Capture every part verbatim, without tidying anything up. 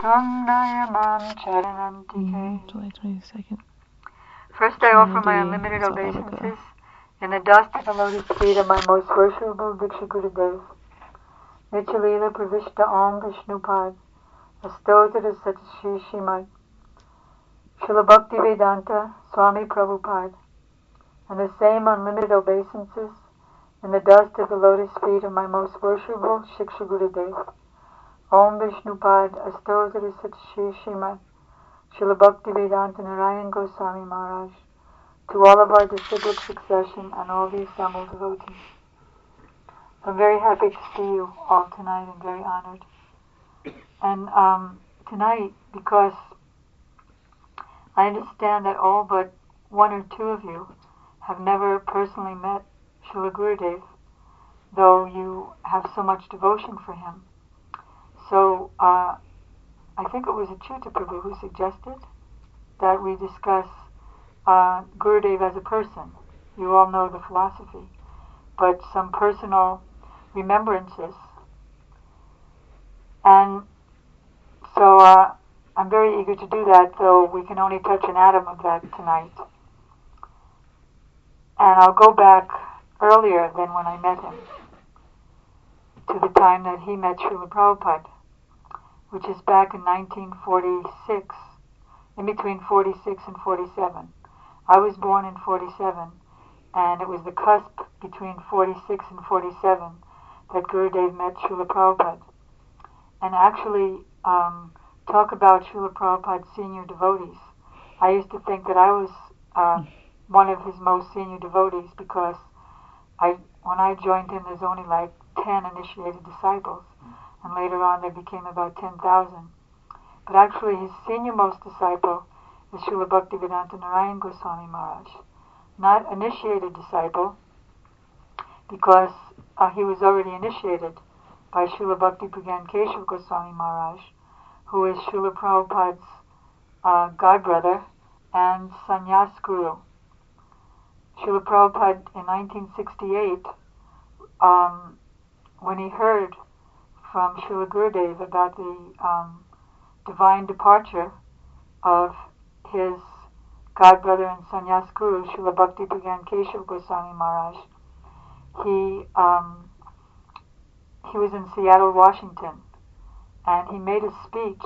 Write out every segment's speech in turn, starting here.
Mm, July twenty-second. First I offer my unlimited obeisances in the dust of the lotus feet of my most worshipful Diksha Gurudev. Nityalila Pravishta Om Vishnupad Astotra Sat Shri Srimad Srila Bhakti Vedanta Swami Prabhupada, and the same unlimited obeisances in the dust of the lotus feet of my most worshipful Shiksha Gurudev. Om Vishnupad Astotra Sat Shri Srimad Srila Bhakti Vedanta Narayan Goswami Maharaj, to all of our disciplic succession and all the assembled devotees. I'm very happy to see you all tonight. I'm very honored. And um, tonight, because I understand that all but one or two of you have never personally met Srila Gurudev, though you have so much devotion for him. So uh, I think it was Achyuta Prabhu who suggested that we discuss uh, Gurudev as a person. You all know the philosophy, but some personal remembrances. And so uh, I'm very eager to do that, though we can only touch an atom of that tonight. And I'll go back earlier than when I met him, to the time that he met Srila Prabhupada, which is back in nineteen forty-six, in between forty-six and forty-seven. I was born in forty-seven, and it was the cusp between forty-six and forty-seven that Gurudev met Srila Prabhupada. And actually, um, talk about Srila Prabhupada's senior devotees. I used to think that I was uh, one of his most senior devotees, because I, when I joined him, there's only like ten initiated disciples, and later on there became about ten thousand. But actually his senior most disciple is Srila Bhaktivedanta Narayan Goswami Maharaj. Not initiated disciple, because uh, he was already initiated by Srila Bhakti Pragyan Keshav Goswami Maharaj, who is Srila Prabhupada's uh, godbrother and sannyas guru. Srila Prabhupada in nineteen sixty-eight, um, when he heard from Srila Gurudev about the um, divine departure of his godbrother and sannyas guru, Srila Bhakti Pragyan Keshav Goswami Maharaj, he um, he was in Seattle, Washington, and he made a speech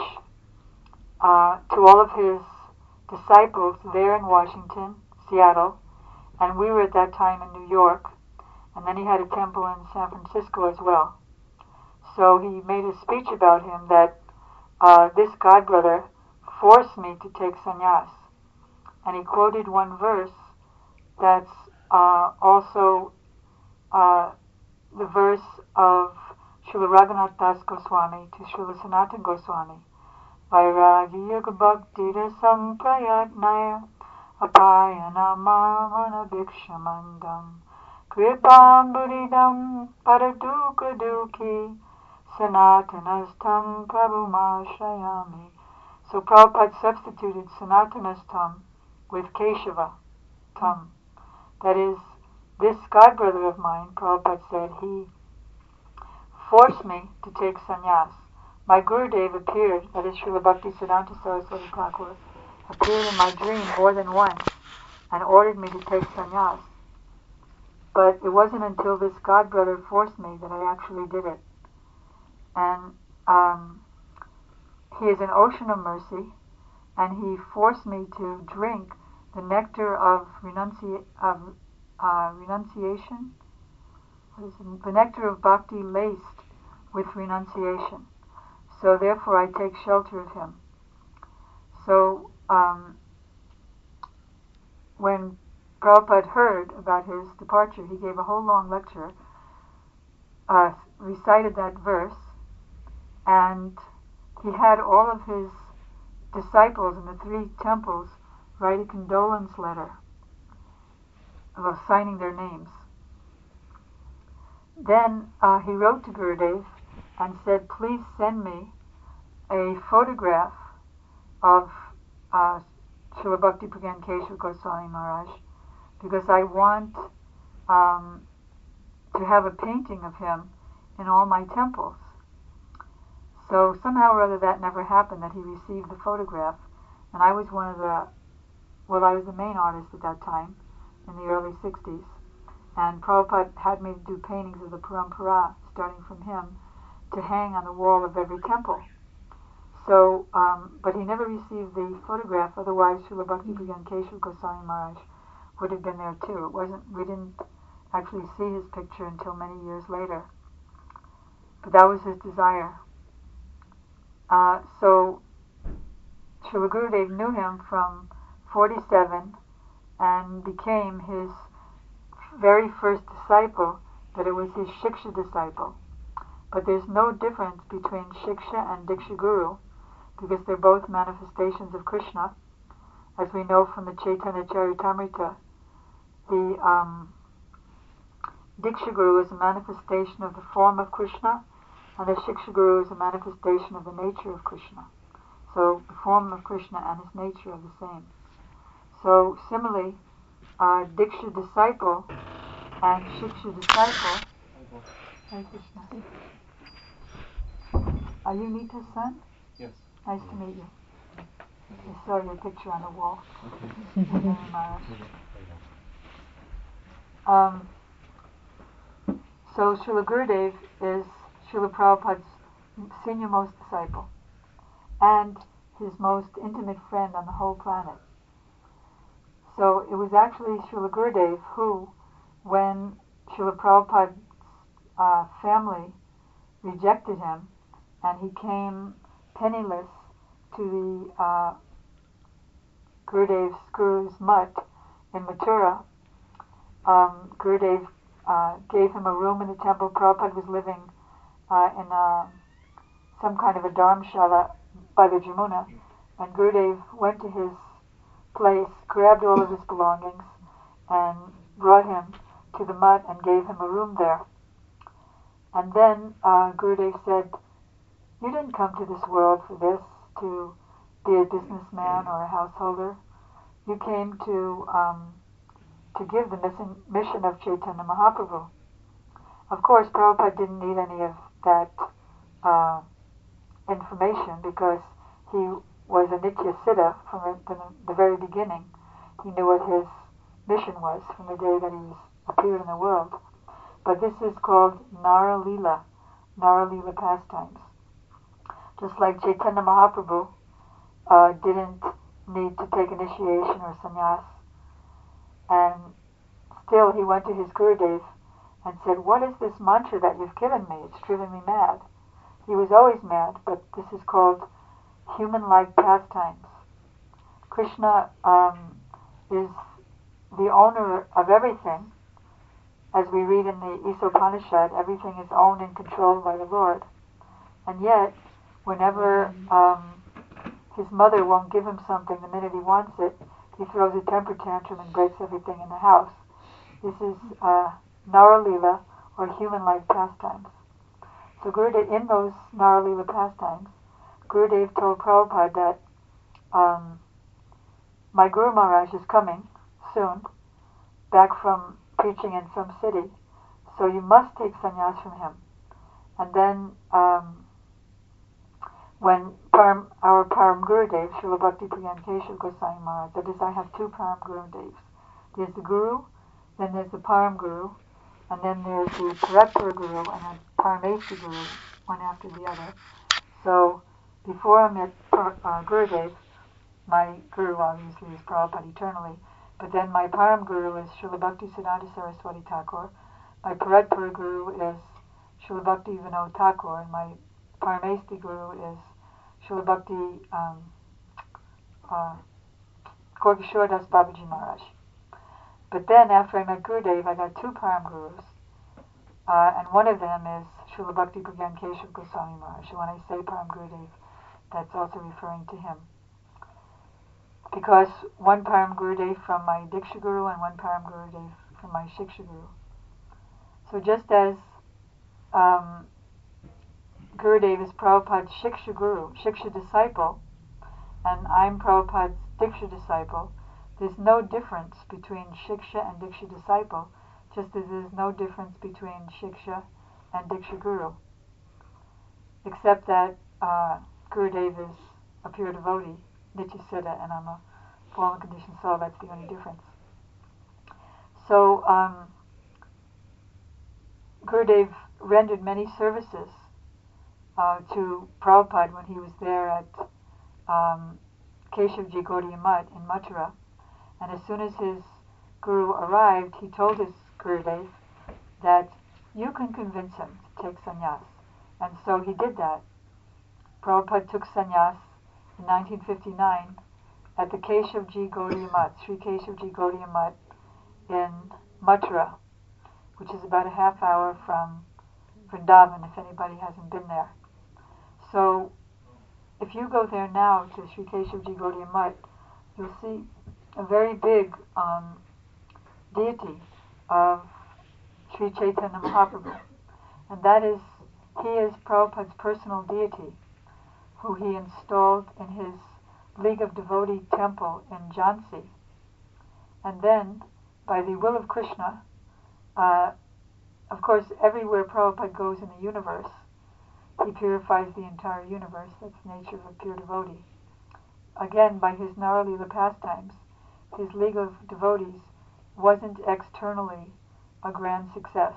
uh, to all of his disciples there in Washington, Seattle, and we were at that time in New York, and then he had a temple in San Francisco as well. So he made a speech about him that uh, this godbrother forced me to take sannyas. And he quoted one verse that's uh, also uh, the verse of Srila Raghunath Das Goswami to Srila Sanatana Goswami. Vairagya bhaktira samprayatnaya apayana mamana bhikshamandam kripam buridam paraduka duki sanatanastam prabhumashrayami. So Prabhupada substituted Sanatanastam with Keshava Tam. That is, this godbrother of mine, Prabhupada said, he forced me to take sannyas. My Gurudev appeared, that is Srila Bhakti Siddhanta Saraswati Thakur, appeared in my dream more than once and ordered me to take sannyas. But it wasn't until this godbrother forced me that I actually did it. And um, he is an ocean of mercy, and he forced me to drink the nectar of, renunci- of uh, renunciation, what is it? The nectar of bhakti laced with renunciation. So therefore I take shelter of him. So um, when Prabhupada heard about his departure, he gave a whole long lecture, uh, recited that verse, and he had all of his disciples in the three temples write a condolence letter of signing their names. Then uh, he wrote to Gurudev and said, please send me a photograph of uh, Srila Bhakti Pragyan Keshav Goswami Maharaj, because I want um, to have a painting of him in all my temples. So somehow or other that never happened, that he received the photograph. And I was one of the, well, I was the main artist at that time, in the early sixties. And Prabhupada had me do paintings of the Parampara, starting from him, to hang on the wall of every temple. So, um, but he never received the photograph, otherwise Srila Bhakti Pragyan Keshav Goswami Maharaj would have been there too. It wasn't, we didn't actually see his picture until many years later. But that was his desire. Uh, so, Srila Gurudev knew him from forty-seven and became his very first disciple, but it was his Shiksha disciple. But there's no difference between Shiksha and Diksha Guru, because they're both manifestations of Krishna. As we know from the Chaitanya Charitamrita, the um, Diksha Guru is a manifestation of the form of Krishna, and the Shiksha Guru is a manifestation of the nature of Krishna. So the form of Krishna and his nature are the same. So similarly, uh, Diksha disciple and Shiksha disciple. Hare Krishna. Are you Nita's son? Yes. Nice to meet you. I saw your picture on the wall. Okay. um, so Srila Gurudev is Srila Prabhupada's senior most disciple and his most intimate friend on the whole planet. So it was actually Srila Gurudev who, when Srila Prabhupada's uh, family rejected him and he came penniless to the uh, Gurudev's Guru's mutt in Mathura, um, Gurudev uh, gave him a room in the temple. Prabhupada was living uh, in a, some kind of a dharamshala by the Jamuna, and Gurudev went to his place, grabbed all of his belongings, and brought him to the mutt and gave him a room there. And then uh, Gurudev said, "You didn't come to this world for this, to be a businessman or a householder. You came to um, to give the mission, mission of Chaitanya Mahaprabhu." Of course, Prabhupada didn't need any of that uh, information because he was a Nitya Siddha from the, the very beginning. He knew what his mission was from the day that he was, appeared in the world. But this is called Nara Lila, Nara Lila pastimes. Just like Chaitanya Mahaprabhu uh, didn't need to take initiation or sannyas, and still he went to his Gurudev and said, "What is this mantra that you've given me? It's driven me mad." He was always mad, but this is called human-like pastimes. Krishna um, is the owner of everything. As we read in the Isopanishad, everything is owned and controlled by the Lord. And yet, whenever um, his mother won't give him something the minute he wants it, he throws a temper tantrum and breaks everything in the house. This is uh, Naralila, or human-like pastimes. So Gurudev, in those Naralila pastimes, Gurudev told Prabhupada that um, my Guru Maharaj is coming soon, back from preaching in some city, so you must take sannyas from him. And then um, when Param, our Param Gurudev, Srila Bhakti Pragyan Keshav Goswami Maharaj, that is, I have two Param Gurudevs. There's the Guru, then there's the Param Guru, and then there's the Paratpara Guru and the Paramesi Guru, one after the other. So before I met uh, Gurudev, my Guru obviously is Prabhupada eternally, but then my Param Guru is Srila Bhakti Siddhanta Saraswati Thakur, my Paratpara Guru is Srila Bhakti Vinod Thakur, and my Paramesti Guru is Srila Bhakti um, uh, Gorkishore Das Babaji Maharaj. But then after I met Gurudev, I got two Param Gurus, uh, and one of them is Srila Bhakti Pragyan Keshav Goswami Maharaj. So when I say Param Gurudev, that's also referring to him. Because one Param Gurudev from my Diksha Guru and one Param Gurudev from my Shiksha Guru. So just as um, Gurudev is Prabhupada's Shiksha Guru, Shiksha disciple, and I'm Prabhupada's Diksha disciple, there's no difference between Shiksha and Diksha disciple, just as there's no difference between Shiksha and Diksha Guru. Except that uh, Gurudev is a pure devotee, Nityasiddha, and I'm a form and conditioned soul. That's the only difference. So um, Gurudev rendered many services uh, to Prabhupada when he was there at um, Keshavji Gaudiya Mutt in Mathura. And as soon as his guru arrived, he told his Gurudev that you can convince him to take sannyas. And so he did that. Prabhupada took sannyas in nineteen fifty-nine at the Keshavji Gaudiya Mutt, Sri Keshavji Gaudiya Mutt in Mathura, which is about a half hour from Vrindavan, if anybody hasn't been there. So if you go there now to Sri Keshavji Gaudiya Mutt, you'll see a very big um, deity of Sri Chaitanya Mahaprabhu. And that is, he is Prabhupada's personal deity, who he installed in his League of Devotee temple in Jhansi. And then, by the will of Krishna, uh, of course, everywhere Prabhupada goes in the universe, he purifies the entire universe. That's the nature of a pure devotee. Again, by his Naralila pastimes, his League of Devotees wasn't externally a grand success.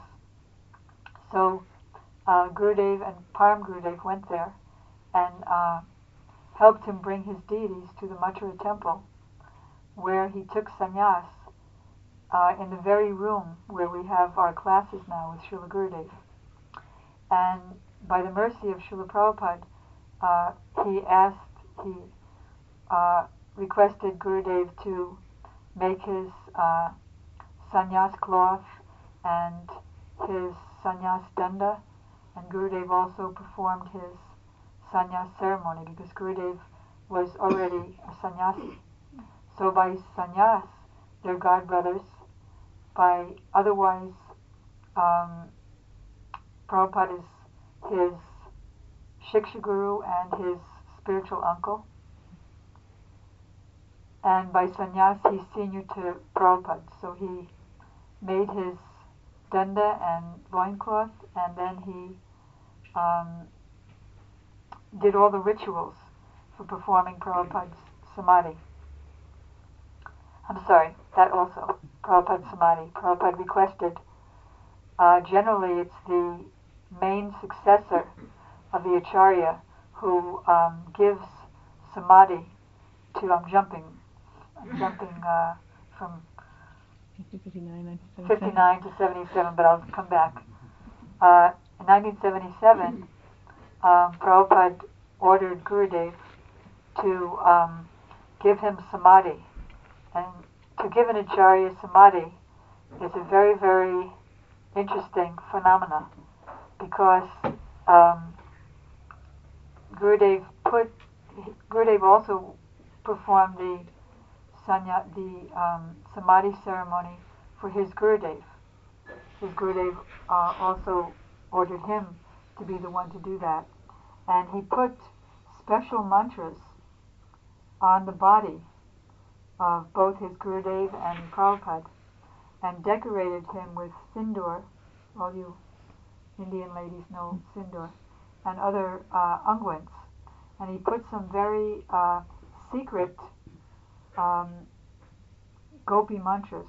So uh, Gurudev and Param Gurudev went there and uh, helped him bring his deities to the Mathura temple, where he took sannyas uh, in the very room where we have our classes now with Srila Gurudev. And by the mercy of Srila Prabhupada, uh, he asked, he uh, requested Gurudev to make his uh, sannyas cloth and his sannyas danda, and Gurudev also performed his sannyas ceremony because Gurudev was already a sannyasi. So by sannyas, they're god brothers. By otherwise, um, Prabhupada is his Shiksha Guru and his spiritual uncle. And by sannyas, he's senior to Prabhupada. So he made his danda and loincloth, and then he um, did all the rituals for performing Prabhupada's samadhi. I'm sorry, that also, Prabhupada's samadhi. Prabhupada requested, uh, generally it's the main successor of the Acharya who um, gives samadhi to, I'm jumping, I'm jumping uh, from fifty-nine to seventy-seven, but I'll come back. Uh, in nineteen seventy-seven, um, Prabhupada ordered Gurudev to um, give him samadhi. And to give an Acharya samadhi is a very, very interesting phenomena because um, Gurudev put Gurudev also performed the sanya, the um, samadhi ceremony for his Gurudev. His Gurudev uh, also ordered him to be the one to do that, and he put special mantras on the body of both his Gurudev and Prabhupada, and decorated him with sindoor. All you Indian ladies know sindoor, and other uh, unguents. And he put some very uh, secret um, gopi mantras,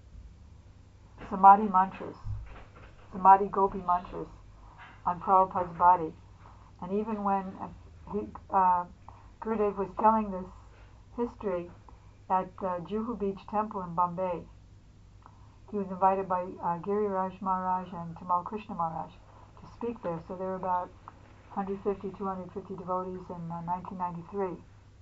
samadhi mantras, samadhi gopi mantras on Prabhupada's body. And even when uh, he, uh, Gurudev was telling this history at uh, Juhu Beach Temple in Bombay, he was invited by uh, Giriraj Maharaj and Tamal Krishna Maharaj to speak there. So there were about one hundred fifty, two hundred fifty devotees in uh, nineteen ninety-three.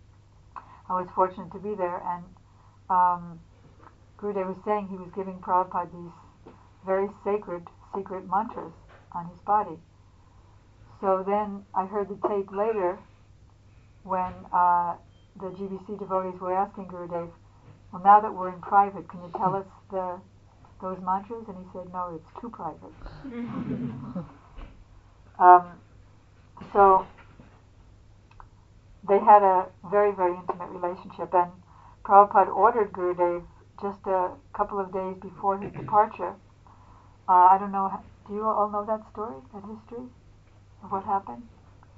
I was fortunate to be there, and um, Gurudev was saying he was giving Prabhupada these very sacred, secret mantras on his body. So then I heard the tape later when uh, the G B C devotees were asking Gurudev, well, now that we're in private, can you tell us the those mantras? And he said, no, it's too private. um, so they had a very, very intimate relationship, and Prabhupada ordered Gurudev just a couple of days before his departure. Uh, I don't know, do you all know that story, that history of what happened?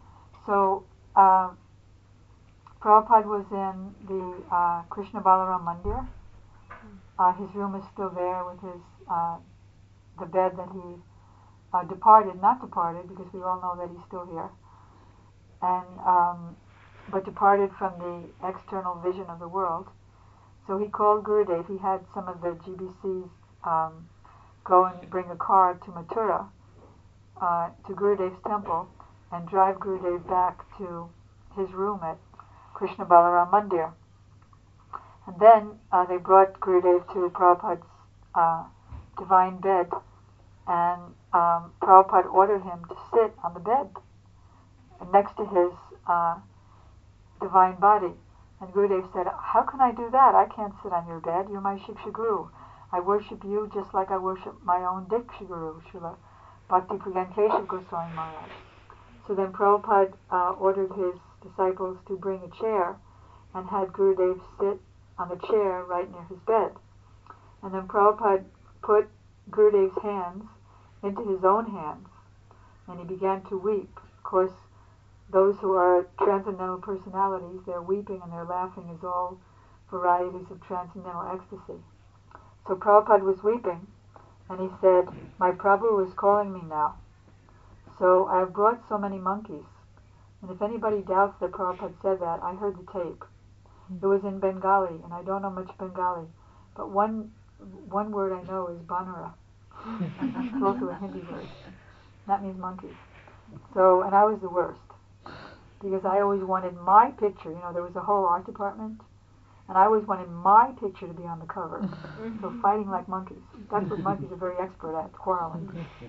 So uh, Prabhupada was in the uh, Krishna Balaram Mandir. Uh, his room is still there with his uh, the bed that he uh, departed, not departed because we all know that he's still here, and um, but departed from the external vision of the world. So he called Gurudev. He had some of the G B Cs um, go and bring a car to Mathura, uh, to Gurudev's temple, and drive Gurudev back to his room at Krishna Balaram Mandir. And then uh, they brought Gurudev to Prabhupada's uh, divine bed, and um, Prabhupada ordered him to sit on the bed next to his uh, divine body. And Gurudev said, "How can I do that? I can't sit on your bed. You're my Shiksha Guru. I worship you just like I worship my own Diksha Guru, Srila Bhakti Pragan Keshav Goswami Maharaj." So then Prabhupada uh, ordered his disciples to bring a chair and had Gurudev sit on the chair right near his bed. And then Prabhupada put Gurudev's hands into his own hands, and he began to weep. Of course, those who are transcendental personalities, their weeping and their laughing is all varieties of transcendental ecstasy. So Prabhupada was weeping, and he said, "My Prabhu is calling me now. So I have brought so many monkeys." And if anybody doubts that Prabhupada said that, I heard the tape. It was in Bengali, and I don't know much Bengali, but one one word I know is Banara. It's also a Hindi word. That means monkeys. So, and I was the worst, because I always wanted my picture. You know, there was a whole art department, and I always wanted my picture to be on the cover. So fighting like monkeys. That's what monkeys are very expert at, quarreling.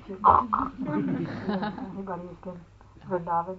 Anybody who's been Vrindavan.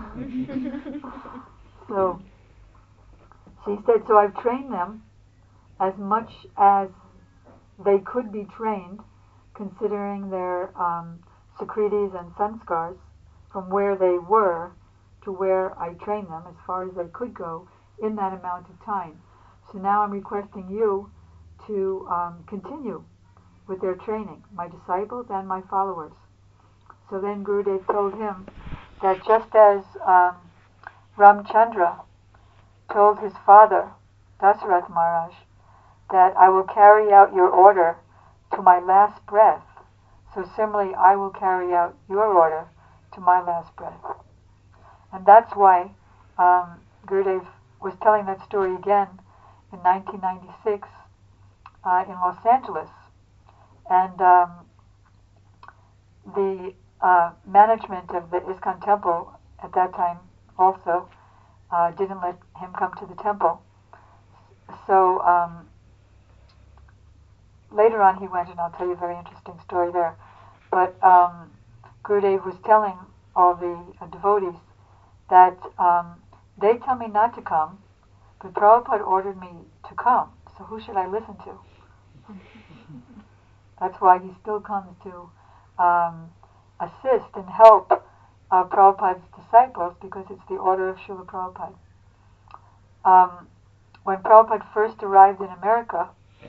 So, she said, so I've trained them as much as they could be trained, considering their um, Sakritis and sanskars, from where they were to where I trained them, as far as they could go in that amount of time. So now I'm requesting you to um, continue with their training, my disciples and my followers. So then Gurudev told him that just as um, Ramchandra told his father, Dasarath Maharaj, that I will carry out your order to my last breath, so similarly I will carry out your order to my last breath. And that's why um, Gurudev was telling that story again in nineteen ninety-six uh, in Los Angeles. And um, the uh, management of the ISKCON temple at that time also uh, didn't let him come to the temple. So um, later on he went, and I'll tell you a very interesting story there. But um, Gurudev was telling all the uh, devotees that um, they tell me not to come, but Prabhupada ordered me to come, so who should I listen to? That's why he still comes to um, assist and help uh, Prabhupada's disciples, because it's the order of Srila Prabhupada. Um, when Prabhupada first arrived in America,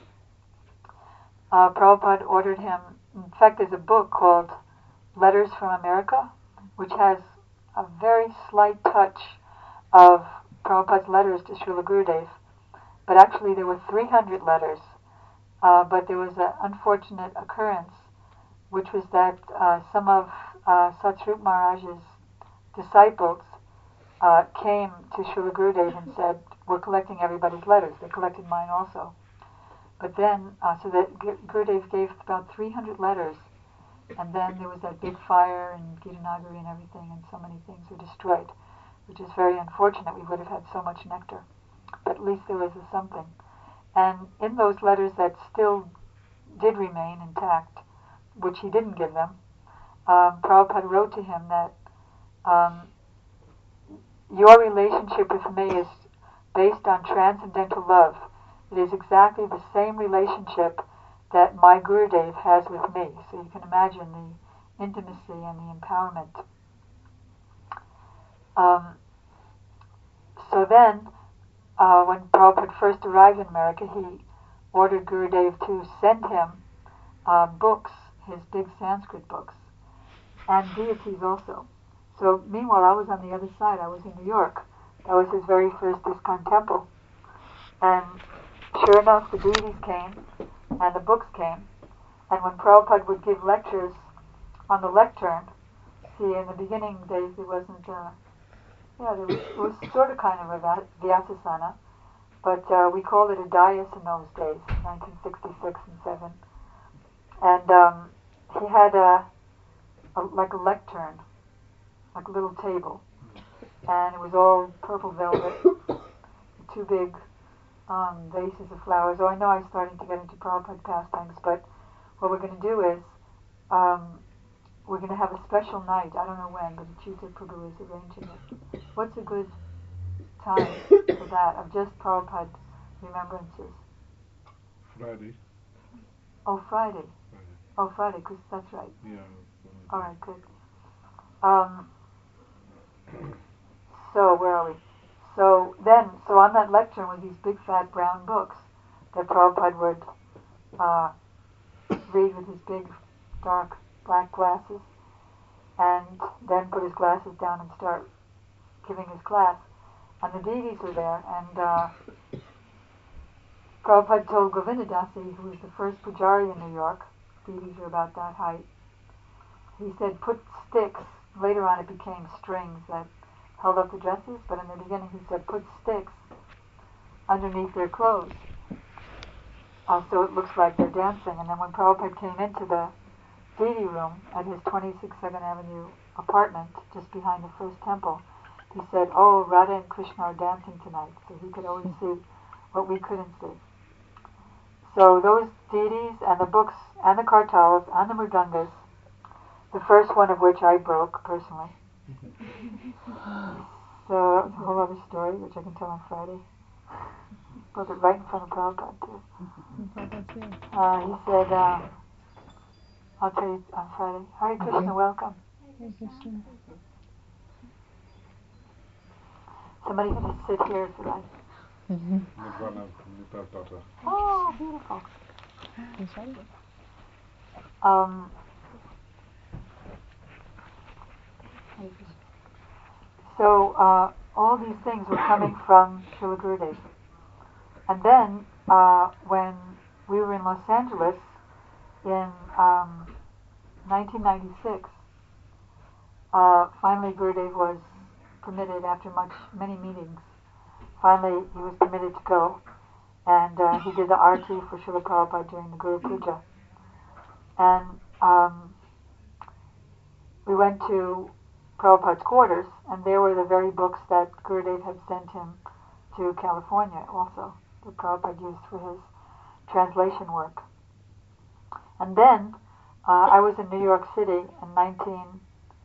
uh, Prabhupada ordered him, in fact there's a book called Letters from America, which has a very slight touch of Prabhupada's letters to Srila Gurudev, but actually there were three hundred letters, uh, but there was an unfortunate occurrence, which was that uh, some of uh, Satsrup Maharaj's disciples uh, came to Srila Gurudev and said, we're collecting everybody's letters. They collected mine also. But then, uh, so that Gurudev gave about three hundred letters, and then there was that big fire in Gitanagari and everything, and so many things were destroyed, which is very unfortunate. We would have had so much nectar. But at least there was a something. And in those letters that still did remain intact, which he didn't give them, um, Prabhupada wrote to him that um, your relationship with me is based on transcendental love. It is exactly the same relationship that my Gurudev has with me. So you can imagine the intimacy and the empowerment. Um, so then, uh, when Prabhupada first arrived in America, he ordered Gurudev to send him uh, books, his big Sanskrit books, and deities also. So meanwhile, I was on the other side. I was in New York. That was his very first ISKCON temple. And sure enough, the deities came and the books came. And when Prabhupada would give lectures on the lectern, see, in the beginning days there wasn't, uh, yeah, there was, it was sort of kind of a Vyasasana, but uh, we called it a dais in those days, nineteen sixty-six and seven. And um, he had a, a like a lectern, like a little table, and it was all purple velvet, two big um, vases of flowers. Oh, I know I'm starting to get into Prabhupada pastimes, but what we're going to do is um, we're going to have a special night. I don't know when, but the Chitta Prabhu is arranging it. What's a good time for that, of just Prabhupada remembrances? Friday. Oh, Friday. Friday. Oh, Friday, because that's right. Yeah. All right, good. Um, so, where are we? So then, so on that lectern were these big fat brown books that Prabhupada would uh, read with his big dark black glasses, and then put his glasses down and start giving his class. And the deities were there, and uh, Prabhupada told Govindadasi, who was the first pujari in New York, deities were about that height, he said, put sticks, later on it became strings that held up the dresses, but in the beginning he said, put sticks underneath their clothes, uh, so it looks like they're dancing. And then when Prabhupada came into the deity room at his twenty-six second Avenue apartment, just behind the first temple, he said, oh, Radha and Krishna are dancing tonight, so he could always see what we couldn't see. So those deities and the books and the kartals and the mridangas, the first one of which I broke personally. So that was a whole other story, which I can tell on Friday. Broke it right in front of Prabhupada too. Uh, he said, uh, I'll tell you on Friday. Hare Krishna, welcome. Hare Krishna. Somebody can sit here if you like. Nirvana, Nita's daughter. Oh, beautiful. That's right. Um, so uh, all these things were coming from Srila Gurudev. And then uh, when we were in Los Angeles in um, nineteen ninety-six, uh, finally Gurudev was permitted, after much many meetings, finally he was permitted to go, and uh, he did the arti for Srila Prabhupada during the Guru Puja. And um, we went to Prabhupada's quarters, and there were the very books that Gurudev had sent him to California also, that Prabhupada used for his translation work. And then uh, I was in New York City in nineteen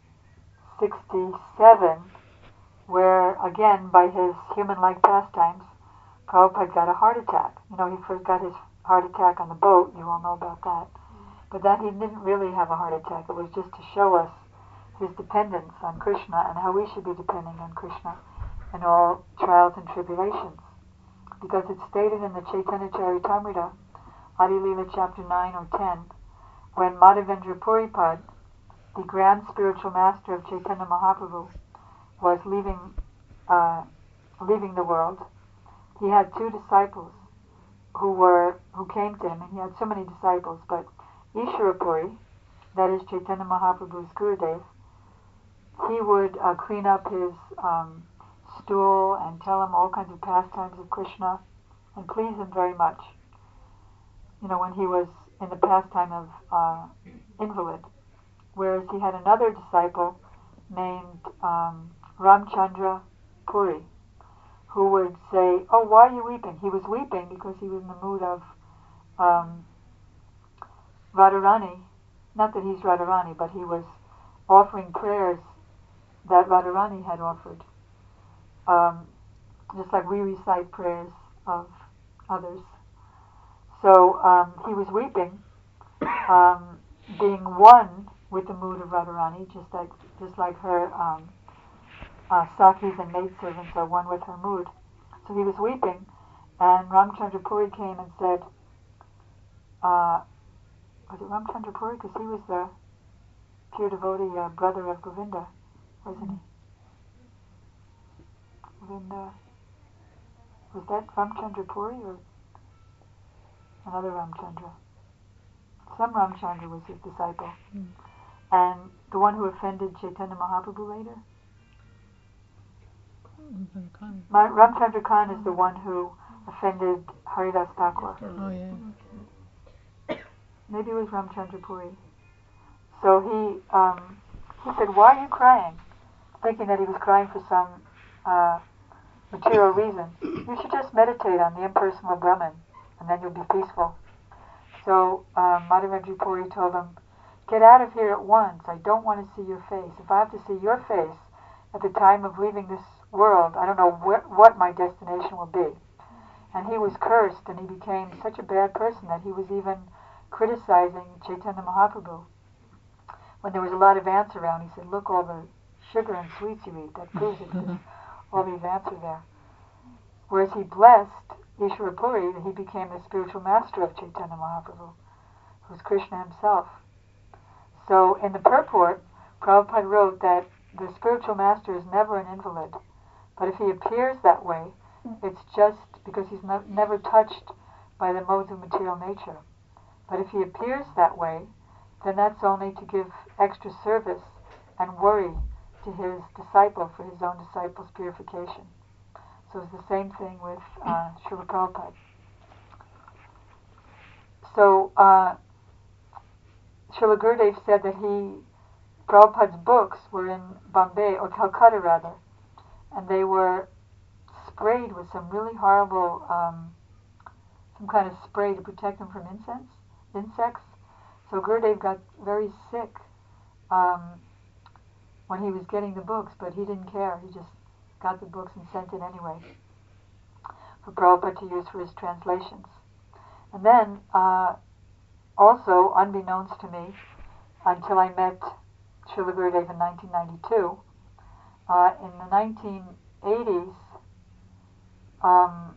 sixty-seven, where again, by his human-like pastimes, Prabhupada got a heart attack. You know, he first got his heart attack on the boat, you all know about that. But then he didn't really have a heart attack. It was just to show us his dependence on Krishna and how we should be depending on Krishna in all trials and tribulations. Because it's stated in the Chaitanya Charitamrita, Adi Lila chapter nine or ten, when Madhavendra Puripad, the grand spiritual master of Chaitanya Mahaprabhu, was leaving uh, leaving the world, he had two disciples who were who came to him, and he had so many disciples, but Ishwarapuri, that is Chaitanya Mahaprabhu's Gurudev, he would uh, clean up his um, stool and tell him all kinds of pastimes of Krishna and please him very much. You know, when he was in the pastime of uh, invalid. Whereas he had another disciple named um, Ramchandra Puri, who would say, oh, why are you weeping? He was weeping because he was in the mood of um, Radharani. Not that he's Radharani, but he was offering prayers that Radharani had offered. Um, just like we recite prayers of others. So um, he was weeping, um, being one with the mood of Radharani, just like just like her um, uh, Sakis and maidservants are one with her mood. So he was weeping, and Ramchandra Puri came and said, uh, was it Ramchandra Puri? Because he was the pure devotee uh, brother of Govinda. wasn't he? Govinda. Was that Ramchandra Puri or another Ramchandra? Some Ramchandra was his disciple. Mm. And the one who offended Chaitanya Mahaprabhu later? Ramchandra Khan. Ma- Ramchandra Khan is the one who offended Haridas Thakur. Oh yeah. Maybe it was Ramchandra Puri. So he um, he said, "Why are you crying?" Thinking that he was crying for some uh, material reason. You should just meditate on the impersonal Brahman, and then you'll be peaceful. So um, Madhavendra Puri told him, "Get out of here at once. I don't want to see your face. If I have to see your face at the time of leaving this world, I don't know wh- what my destination will be." And he was cursed, and he became such a bad person that he was even criticizing Chaitanya Mahaprabhu. When there was a lot of ants around, he said, "Look, all the sugar and sweets you eat, that proves it, because all these ants are there." Whereas he blessed Ishvara Puri, he became the spiritual master of Chaitanya Mahaprabhu, who was Krishna himself. So in the purport, Prabhupada wrote that the spiritual master is never an invalid, but if he appears that way, it's just because he's not, never touched by the modes of material nature. But if he appears that way, then that's only to give extra service and worry to his disciple for his own disciple's purification. So it's the same thing with uh, Srila Prabhupada. So uh, Srila Gurudev said that he, Prabhupada's books were in Bombay, or Calcutta rather, and they were sprayed with some really horrible, um, some kind of spray to protect them from incense, insects. So Gurudev got very sick um, when he was getting the books, but he didn't care. He just got the books and sent it anyway for Prabhupada to use for his translations. And then, uh, also, unbeknownst to me, until I met Srila Gurudev in nineteen ninety-two, uh, in the nineteen eighties, um,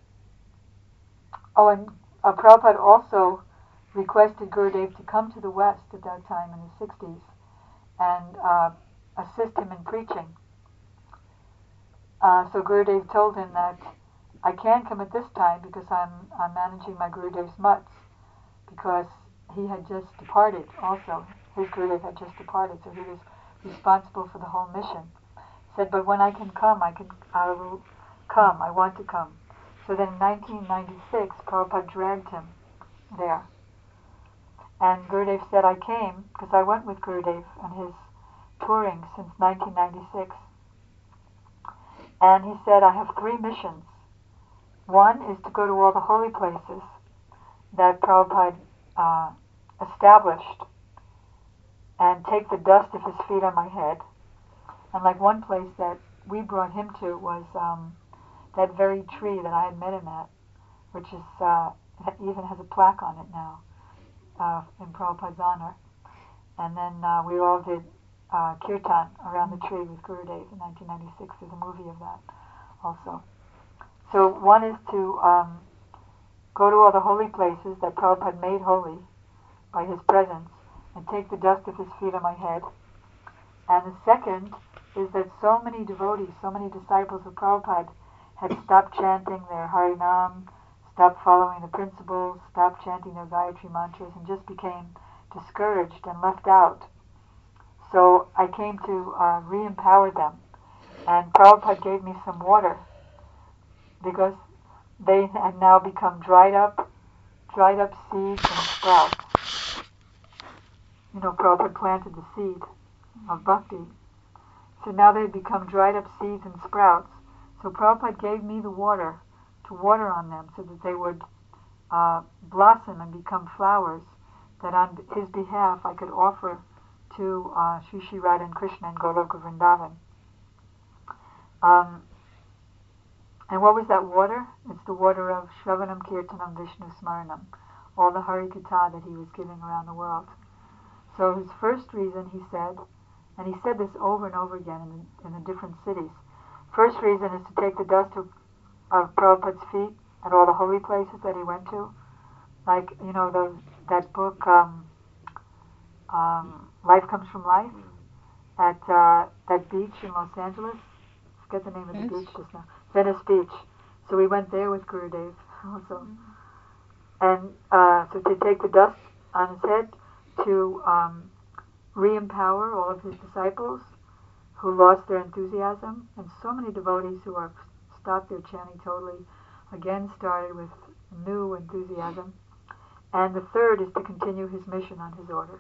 oh, and uh, Prabhupada also requested Gurudev to come to the West at that time in the sixties and uh, assist him in preaching. Uh, so Gurudev told him that I can't come at this time because I'm, I'm managing my Gurudev's mutts, because he had just departed also. His Gurudev had just departed, so he was responsible for the whole mission. He said, but when I can come, I can, I will come, I want to come. So then in nineteen ninety-six, Prabhupada dragged him there. And Gurudev said, I came because I went with Gurudev on his touring since nineteen ninety-six. And he said, I have three missions. One is to go to all the holy places that Prabhupada uh, established and take the dust of his feet on my head. And like one place that we brought him to was um, that very tree that I had met him at, which is uh, even has a plaque on it now uh, in Prabhupada's honor. And then uh, we all did uh, kirtan around the tree with Gurudev in nineteen ninety-six. There's a movie of that also. So one is to um, go to all the holy places that Prabhupada made holy by his presence and take the dust of his feet on my head. And the second is that so many devotees, so many disciples of Prabhupada had stopped chanting their Harinam, stopped following the principles, stopped chanting their Gayatri mantras, and just became discouraged and left out. So I came to uh, re-empower them. And Prabhupada gave me some water because they had now become dried up, dried up seeds and sprouts. You know, Prabhupada planted the seed of bhakti. So now they'd become dried up seeds and sprouts. So Prabhupada gave me the water to water on them so that they would uh, blossom and become flowers that on his behalf I could offer to uh, Sri Sri Radha and Krishna and Goloka Vrindavan. Um, and what was that water? It's the water of Shravanam Kirtanam Vishnu Smaranam, all the Hari Katha that he was giving around the world. So his first reason, he said, and he said this over and over again in the, in the different cities, first reason is to take the dust of, of Prabhupada's feet at all the holy places that he went to. Like, you know, the, that book, um, um, Life Comes from Life. at uh, that beach in Los Angeles. Forget the name of Venice? the beach just now. Venice Beach. So we went there with Gurudev also. And uh, so to take the dust on his head, to um, re-empower all of his disciples who lost their enthusiasm, and so many devotees who have stopped their chanting totally, again started with new enthusiasm. And the third is to continue his mission on his order.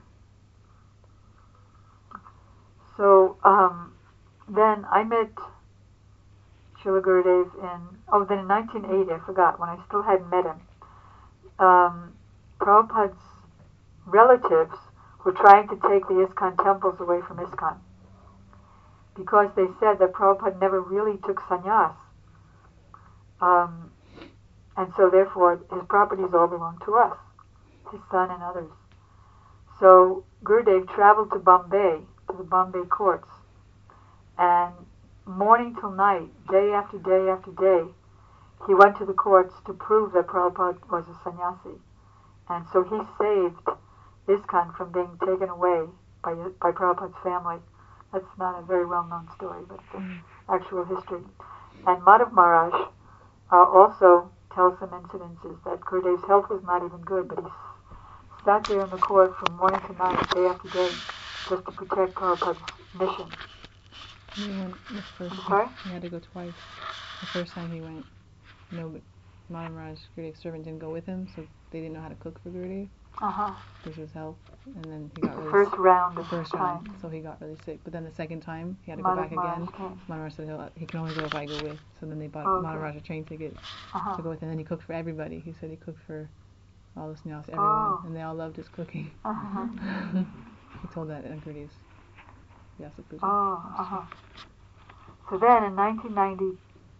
So um, then I met Srila Gurudev in, oh, then in nineteen eighty, I forgot, when I still hadn't met him, um, Prabhupada's relatives were trying to take the ISKCON temples away from ISKCON because they said that Prabhupada never really took sannyas. Um, and so therefore his properties all belong to us, his son and others. So Gurudev traveled to Bombay, to the Bombay courts, and morning till night, day after day after day, he went to the courts to prove that Prabhupada was a sannyasi. And so he saved ISKCON from being taken away by, by Prabhupada's family. That's not a very well-known story, but it's an actual history. And Madhav Maharaj uh, also tells some incidences that Gurudev's health was not even good, but he sat there in the court from morning to night, day after day, just to protect Prabhupada's mission. He went the first I'm time. sorry? He had to go twice. The first time he went, no, but Maharaj, Gurudev's servant, didn't go with him, so they didn't know how to cook for Gurudev Uh-huh. because of his health. And then he got The really first sick. round The of first time. round, so he got really sick. But then the second time, he had to go Madhav back Maharaj again. came. Maharaj said he'll, he can only go if I go with. So then they bought Oh, okay. Maharaj a train ticket Uh-huh. to go with, and then he cooked for everybody. He said he cooked for all the sannyas, everyone, Oh. and they all loved his cooking. Uh-huh. He told that in Gurudev's Vyasa Puja. Oh, uh-huh. So then in nineteen ninety-one,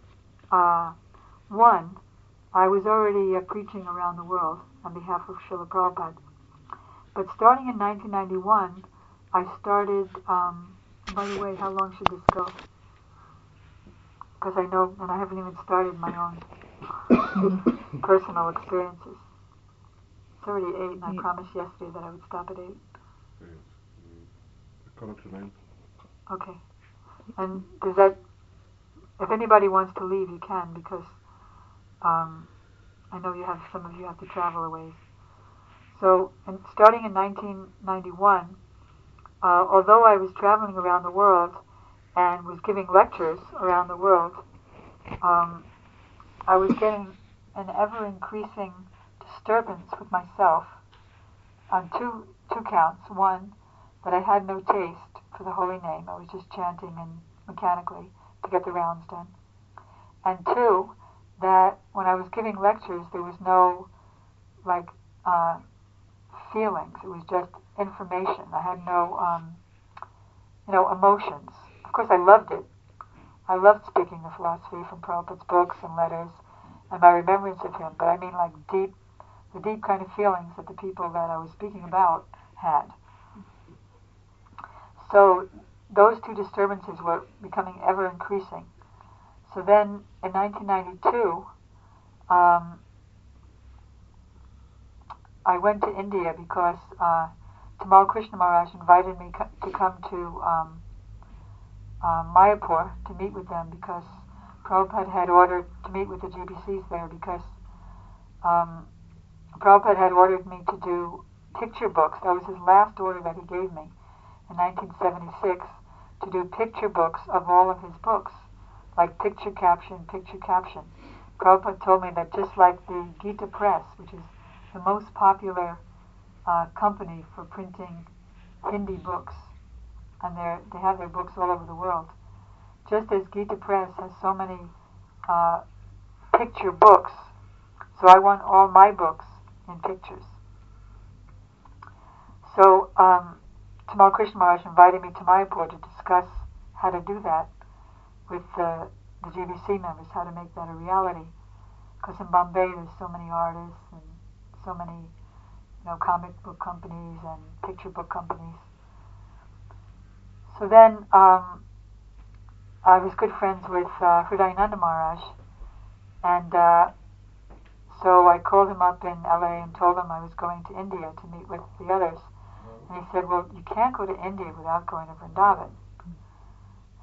I was already uh, preaching around the world on behalf of Srila Prabhupada. But starting in nineteen ninety-one, I started, um, by the way, how long should this go? Because I know, and I haven't even started my own personal experiences. It's already eight, and I Eight. promised yesterday that I would stop at eight. Yes. Mm. Quarter to nine. Okay. And does that, if anybody wants to leave, you can, because um, I know you have, some of you have to travel a ways. So, and starting in nineteen ninety-one, uh, although I was traveling around the world and was giving lectures around the world, um, I was getting an ever-increasing disturbance with myself on two two counts. One, that I had no taste for the holy name. I was just chanting and mechanically to get the rounds done. And two, that when I was giving lectures, there was no, like, uh, feelings. It was just information. I had no, um, you know, emotions. Of course, I loved it. I loved speaking the philosophy from Prabhupada's books and letters and my remembrance of him. But I mean, like, deep, the deep kind of feelings that the people that I was speaking about had. So those two disturbances were becoming ever increasing. So then, in nineteen ninety-two, um, I went to India because uh, Tamal Krishna Maharaj invited me co- to come to um, uh, Mayapur to meet with them because Prabhupada had ordered to meet with the G B Cs there because um, Prabhupada had ordered me to do picture books. That was his last order that he gave me in nineteen seventy-six, to do picture books of all of his books, like picture caption, picture caption. Prabhupada told me that just like the Gita Press, which is the most popular uh, company for printing Hindi books, and they they have their books all over the world. Just as Gita Press has so many uh, picture books, so I want all my books in pictures. So um, Tamal Krishna Maharaj invited me to Mayapur to discuss how to do that with uh, the G B C members, how to make that a reality. Because in Bombay there's so many artists and so many, you know, comic book companies and picture book companies. So then um, I was good friends with uh, Hridayananda Maharaj, and uh, so I called him up in L A and told him I was going to India to meet with the others. And he said, well, you can't go to India without going to Vrindavan.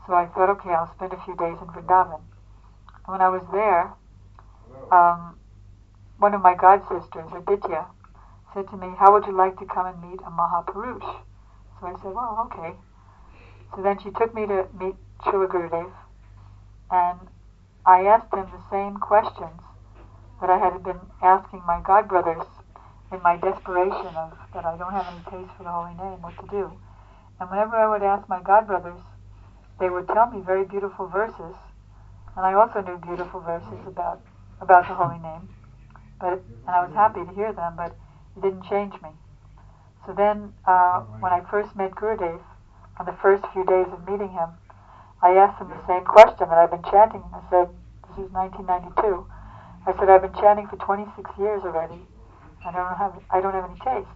So I thought, okay, I'll spend a few days in Vrindavan. And when I was there, um, one of my god sisters, Aditya, said to me, how would you like to come and meet a Mahapurush? So I said, well, okay. So then she took me to meet Srila Gurudev, and I asked him the same questions that I had been asking my god brothers in my desperation of that I don't have any taste for the holy name, what to do. And whenever I would ask my god brothers, they would tell me very beautiful verses, and I also knew beautiful verses about about the holy name. But and I was happy to hear them, but it didn't change me. So then, uh, when I first met Gurudev, on the first few days of meeting him, I asked him the same question that I've been chanting. I said, this is nineteen ninety-two. I said, I've been chanting for twenty-six years already. I don't have I don't have any taste.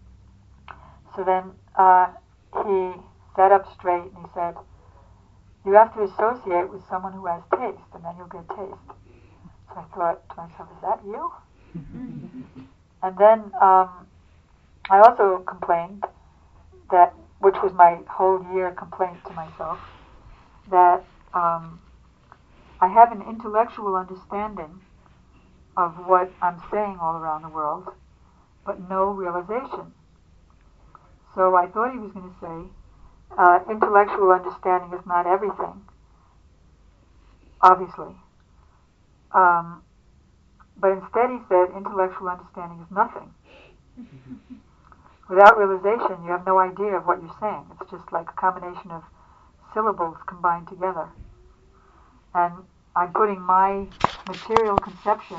So then uh, he sat up straight and he said, you have to associate with someone who has taste, and then you'll get taste. So I thought to myself, is that you? And then um, I also complained that, which was my whole year complaint to myself, that um, I have an intellectual understanding of what I'm saying all around the world, but no realization. So I thought he was going to say, uh, intellectual understanding is not everything, obviously. Um, but instead he said, intellectual understanding is nothing. Without realization, you have no idea of what you're saying. It's just like a combination of syllables combined together. And I'm putting my material conception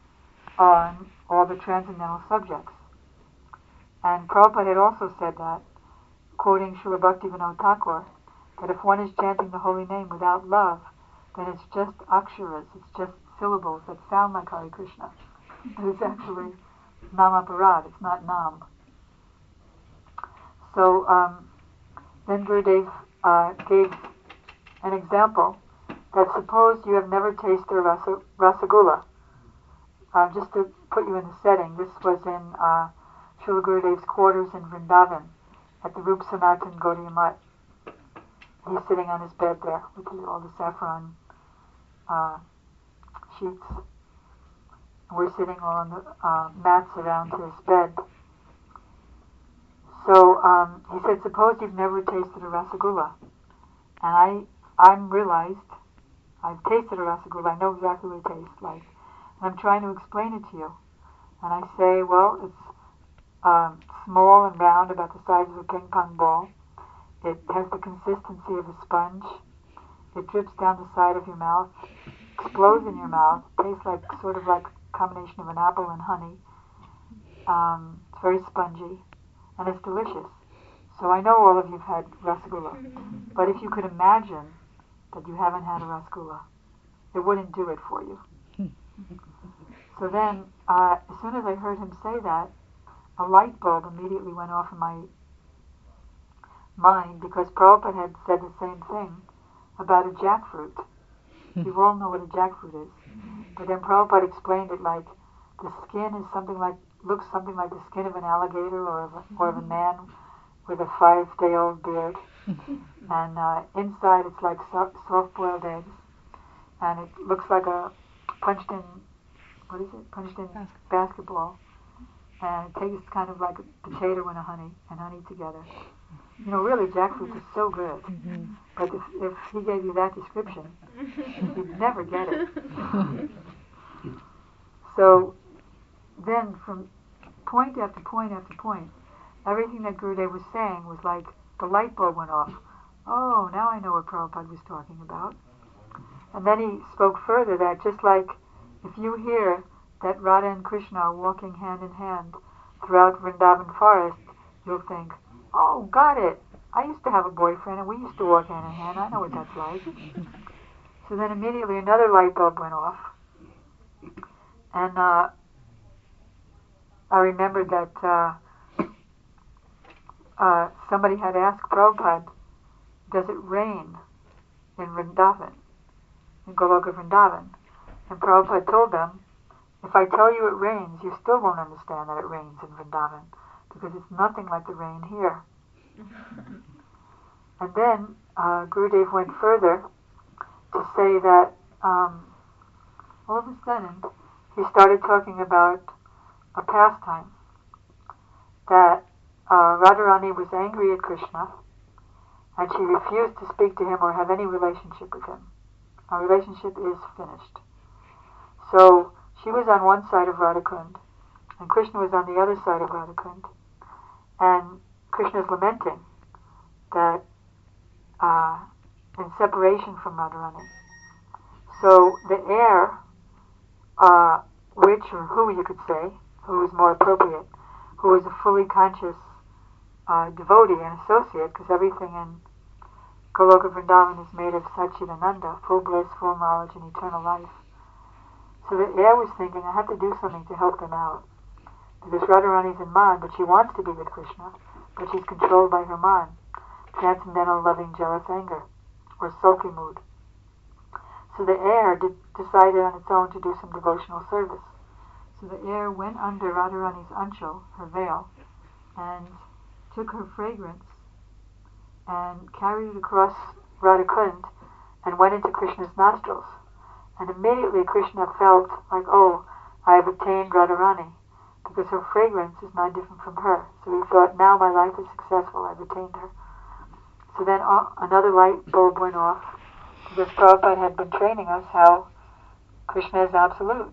on all the transcendental subjects. And Prabhupada had also said that, quoting Srila Bhaktivinoda Thakur, that if one is chanting the holy name without love, then it's just aksharas, it's just syllables that sound like Hare Krishna. But it's actually namaparad, it's not nam. So um, then Gurudev uh, gave an example that suppose you have never tasted a rasa, rasagula. Uh, just to put you in the setting, this was in uh, Srila Gurudev's quarters in Vrindavan at the Rup Sanatan Gaudiya Math. He's sitting on his bed there with all the saffron uh, sheets. And we're sitting on the uh, mats around his bed. So um, he said, suppose you've never tasted a rasagula. And I I'm realized, I've tasted a rasagula, I know exactly what it tastes like. And I'm trying to explain it to you. And I say, well, it's um, small and round, about the size of a ping pong ball. It has the consistency of a sponge. It drips down the side of your mouth, explodes in your mouth, tastes like sort of like a combination of an apple and honey. Um, it's very spongy, and it's delicious. So I know all of you've had rasagula, but if you could imagine that you haven't had a rasagula, it wouldn't do it for you. So then, uh, as soon as I heard him say that, a light bulb immediately went off in my mind, because Prabhupada had said the same thing about a jackfruit. You all know what a jackfruit is. But then Prabhupada explained it like the skin is something like, looks something like the skin of an alligator or of a, or of a man with a five-day-old beard. And uh, inside it's like so- soft-boiled eggs. And it looks like a punched-in, what is it? Punched-in basketball. And it tastes kind of like a potato and a honey, and honey together. You know, really, jackfruit is so good. Mm-hmm. But if, if he gave you that description, you'd never get it. So then, from point after point after point, everything that Gurudev was saying was like the light bulb went off. Oh, now I know what Prabhupada was talking about. And then he spoke further that just like if you hear that Radha and Krishna are walking hand in hand throughout Vrindavan forest, you'll think, oh, got it. I used to have a boyfriend and we used to walk hand in hand. I know what that's like. So then immediately another light bulb went off. And uh, I remembered that uh, uh, somebody had asked Prabhupada, does it rain in Vrindavan, in Goloka Vrindavan? And Prabhupada told them, if I tell you it rains, you still won't understand that it rains in Vrindavan, because it's nothing like the rain here. And then uh, Gurudev went further to say that um, all of a sudden he started talking about a pastime that uh, Radharani was angry at Krishna and she refused to speak to him or have any relationship with him. Our relationship is finished. So she was on one side of Radhakund and Krishna was on the other side of Radhakund, and Krishna is lamenting that uh, in separation from Radharani. So the heir, uh, which or who you could say, who is more appropriate, who is a fully conscious uh, devotee and associate, because everything in Goloka Vrindavan is made of Satchidananda, full bliss, full knowledge, and eternal life. So the heir was thinking, I have to do something to help them out. Because Radharani's in man, but she wants to be with Krishna, but she's controlled by her man, transcendental, loving, jealous anger, or sulky mood. So the heir did, decided on its own to do some devotional service. So the heir went under Radharani's anchal, her veil, and took her fragrance and carried it across Radhakund and went into Krishna's nostrils. And immediately Krishna felt like, oh, I have attained Radharani, because her fragrance is not different from her. So he thought, now my life is successful, I've attained her. So then uh, another light bulb went off, because Prabhupada had been training us how Krishna is absolute.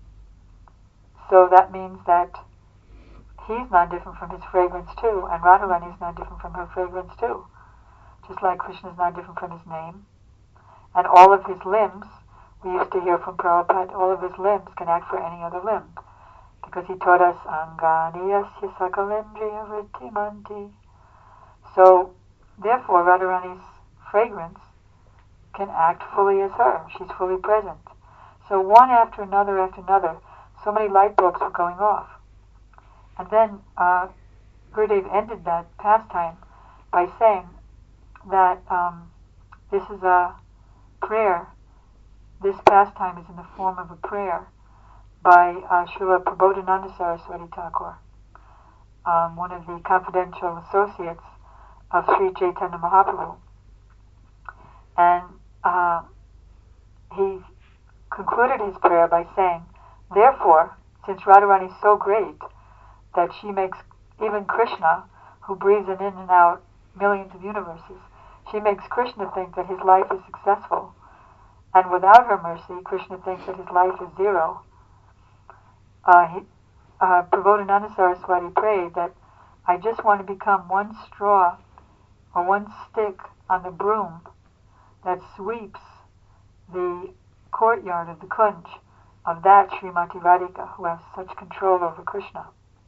So that means that he's not different from his fragrance too, and Radharani is not different from her fragrance too. Just like Krishna is not different from his name. And all of his limbs, we used to hear from Prabhupada, all of his limbs can act for any other limb. Because he taught us Angani Yasya Sakalendriya Vrittimanti. So, therefore, Radharani's fragrance can act fully as her. She's fully present. So one after another after another, so many light bulbs were going off. And then uh, Gurudev ended that pastime by saying that um, this is a prayer. This pastime is in the form of a prayer by uh, Srila Prabodhananda Saraswati Thakur, um, one of the confidential associates of Sri Chaitanya Mahaprabhu. And uh, he concluded his prayer by saying, therefore, since Radharani is so great that she makes even Krishna, who breathes in and out millions of universes, she makes Krishna think that his life is successful. And without her mercy, Krishna thinks that his life is zero. Uh, he, uh, Prabodhananda Saraswati prayed that I just want to become one straw or one stick on the broom that sweeps the courtyard of the Kunj of that Srimati Radhika, who has such control over Krishna.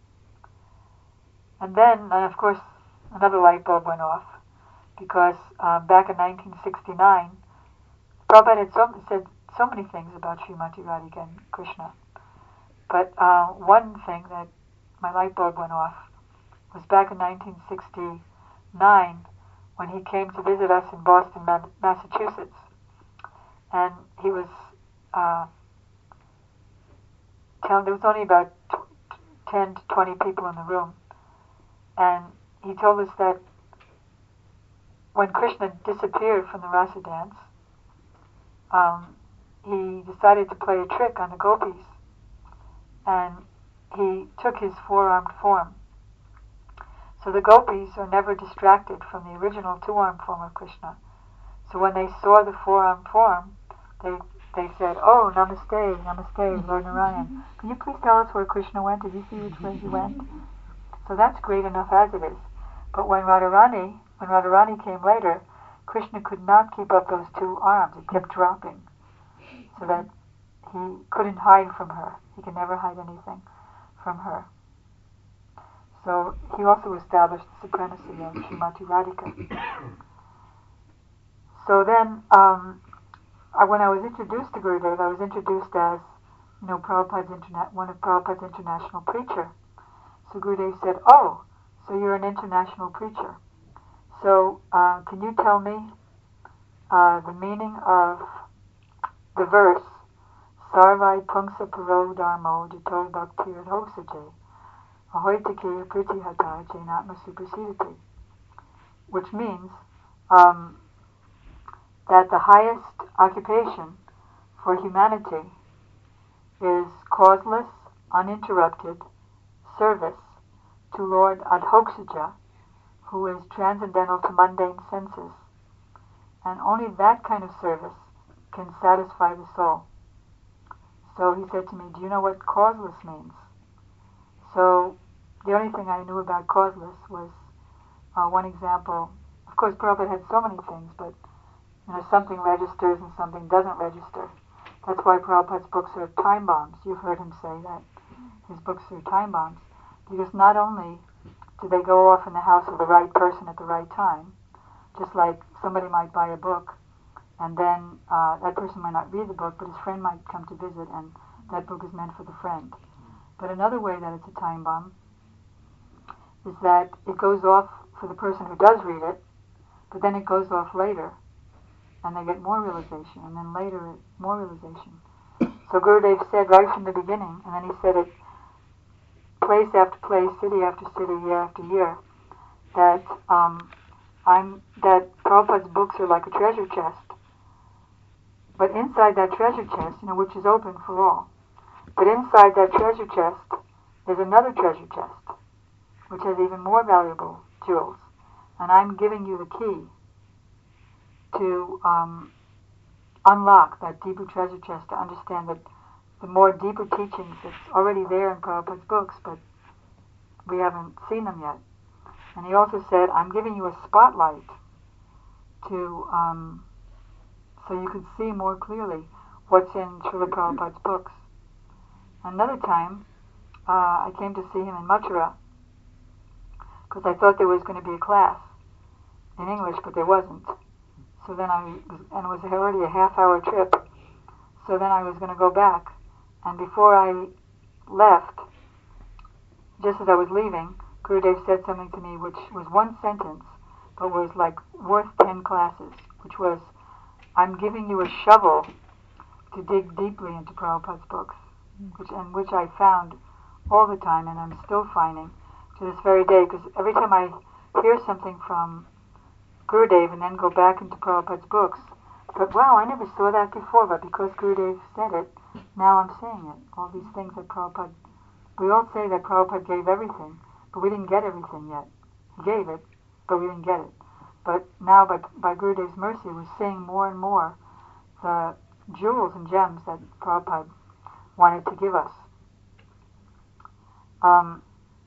And then, and of course, another light bulb went off, because um, back in nineteen sixty-nine, Prabhupada had so, said so many things about Srimati Radhika and Krishna. But uh, one thing that my light bulb went off was back in nineteen sixty-nine, when he came to visit us in Boston, Massachusetts. And he was uh, telling, there was only about ten to twenty people in the room. And he told us that when Krishna disappeared from the Rasa dance, um, he decided to play a trick on the gopis. And he took his four-armed form. So the gopis are never distracted from the original two-armed form of Krishna. So when they saw the four-armed form, they they said, oh, namaste, namaste, Lord Narayan. Can you please tell us where Krishna went? Did you see which way he went? So that's great enough as it is. But when Radharani, when Radharani came later, Krishna could not keep up those two arms. It kept dropping. So that he couldn't hide from her. He could never hide anything from her. So he also established the supremacy of Srimati Radhika. So then, um, I, when I was introduced to Gurudev, I was introduced as, you know, Prabhupada's interna- one of Prabhupada's international preacher. So Gurudev said, oh, so you're an international preacher. So uh, can you tell me uh, the meaning of the verse, Sarvai Pungsa Paro Dharmo Jito Bhaktir Hosaje Ahoitake Priti Hata Jainatma Suprasidati, which means um, that the highest occupation for humanity is causeless, uninterrupted service to Lord Adhokshaja, who is transcendental to mundane senses. And only that kind of service can satisfy the soul. So he said to me, do you know what causeless means? So the only thing I knew about causeless was uh, one example. Of course, Prabhupada had so many things, but you know, something registers and something doesn't register. That's why Prabhupada's books are time bombs. You've heard him say that. His books are time bombs. Because not only do they go off in the house of the right person at the right time, just like somebody might buy a book, and then uh, that person might not read the book, but his friend might come to visit, and that book is meant for the friend. But another way that it's a time bomb is that it goes off for the person who does read it, but then it goes off later, and they get more realization, and then later more realization. So Gurudev said right from the beginning, and then he said it place after place, city after city, year after year, that um, I'm that Prabhupada's books are like a treasure chest, but inside that treasure chest, you know, which is open for all, but inside that treasure chest there's another treasure chest, which has even more valuable jewels, and I'm giving you the key to um, unlock that deeper treasure chest, to understand that the more deeper teachings that's already there in Prabhupada's books, but we haven't seen them yet. And he also said, I'm giving you a spotlight to um, so you can see more clearly what's in Srila Prabhupada's books. Another time, uh, I came to see him in Mathura because I thought there was going to be a class in English, but there wasn't. So then I was, and it was already a half-hour trip. So then I was going to go back, and before I left, just as I was leaving, Gurudev said something to me which was one sentence, but was like worth ten classes, which was, I'm giving you a shovel to dig deeply into Prabhupada's books, which and which I found all the time, and I'm still finding to this very day, because every time I hear something from Gurudev and then go back into Prabhupada's books, but wow, I never saw that before, but because Gurudev said it, now I'm seeing it. All these things that Prabhupada, we all say that Prabhupada gave everything, but we didn't get everything yet. He gave it, but we didn't get it. But now, by, by Gurudev's mercy, we're seeing more and more the jewels and gems that Prabhupada wanted to give us. Um,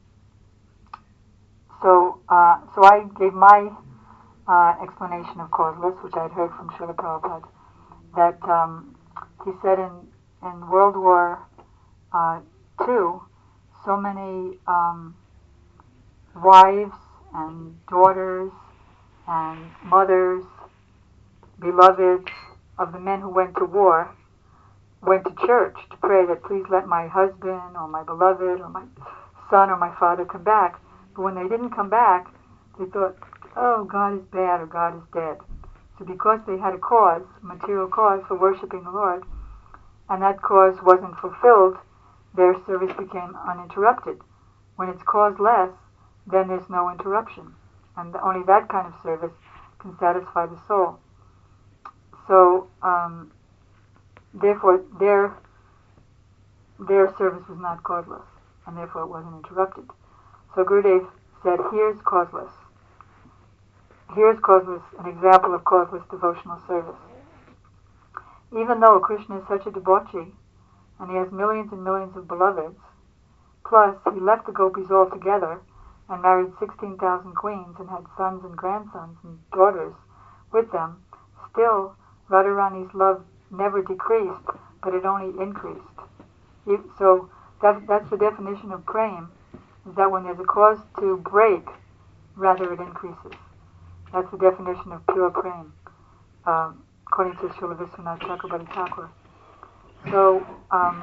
so, uh, so I gave my uh, explanation of causeless, which I had heard from Srila Prabhupada, that um, he said in, in World War uh, Two, so many um, wives and daughters and mothers, beloveds of the men who went to war, went to church to pray that please let my husband or my beloved or my son or my father come back. But when they didn't come back, they thought, oh, God is bad or God is dead. So because they had a cause, a material cause for worshiping the Lord, and that cause wasn't fulfilled, their service became uninterrupted. When it's causeless, then there's no interruption. And only that kind of service can satisfy the soul. So, um, therefore, their their service was not causeless, and therefore it wasn't interrupted. So Gurudev said, here's causeless. Here's causeless, an example of causeless devotional service. Even though Krishna is such a debauchee, and he has millions and millions of beloveds, plus he left the gopis altogether and married sixteen thousand queens and had sons and grandsons and daughters with them, still Radharani's love never decreased, but it only increased. So that, that's the definition of prem, is that when there's a cause to break, rather it increases. That's the definition of pure prem, um, according to Srila Vishwanath Chakrabarti Thakur. So, um,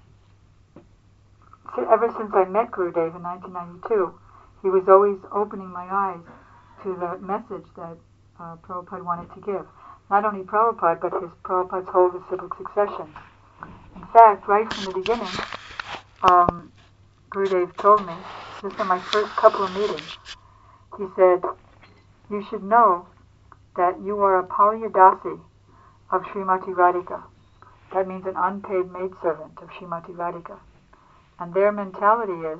so ever since I met Gurudev in nineteen ninety-two, he was always opening my eyes to the message that uh, Prabhupada wanted to give. Not only Prabhupada, but his Prabhupada's whole disciplic succession. In fact, right from the beginning, um, Gurudev told me, just in my first couple of meetings, he said, you should know that you are a Palyadasi of Srimati Radhika. That means an unpaid maidservant of Srimati Radhika. And their mentality is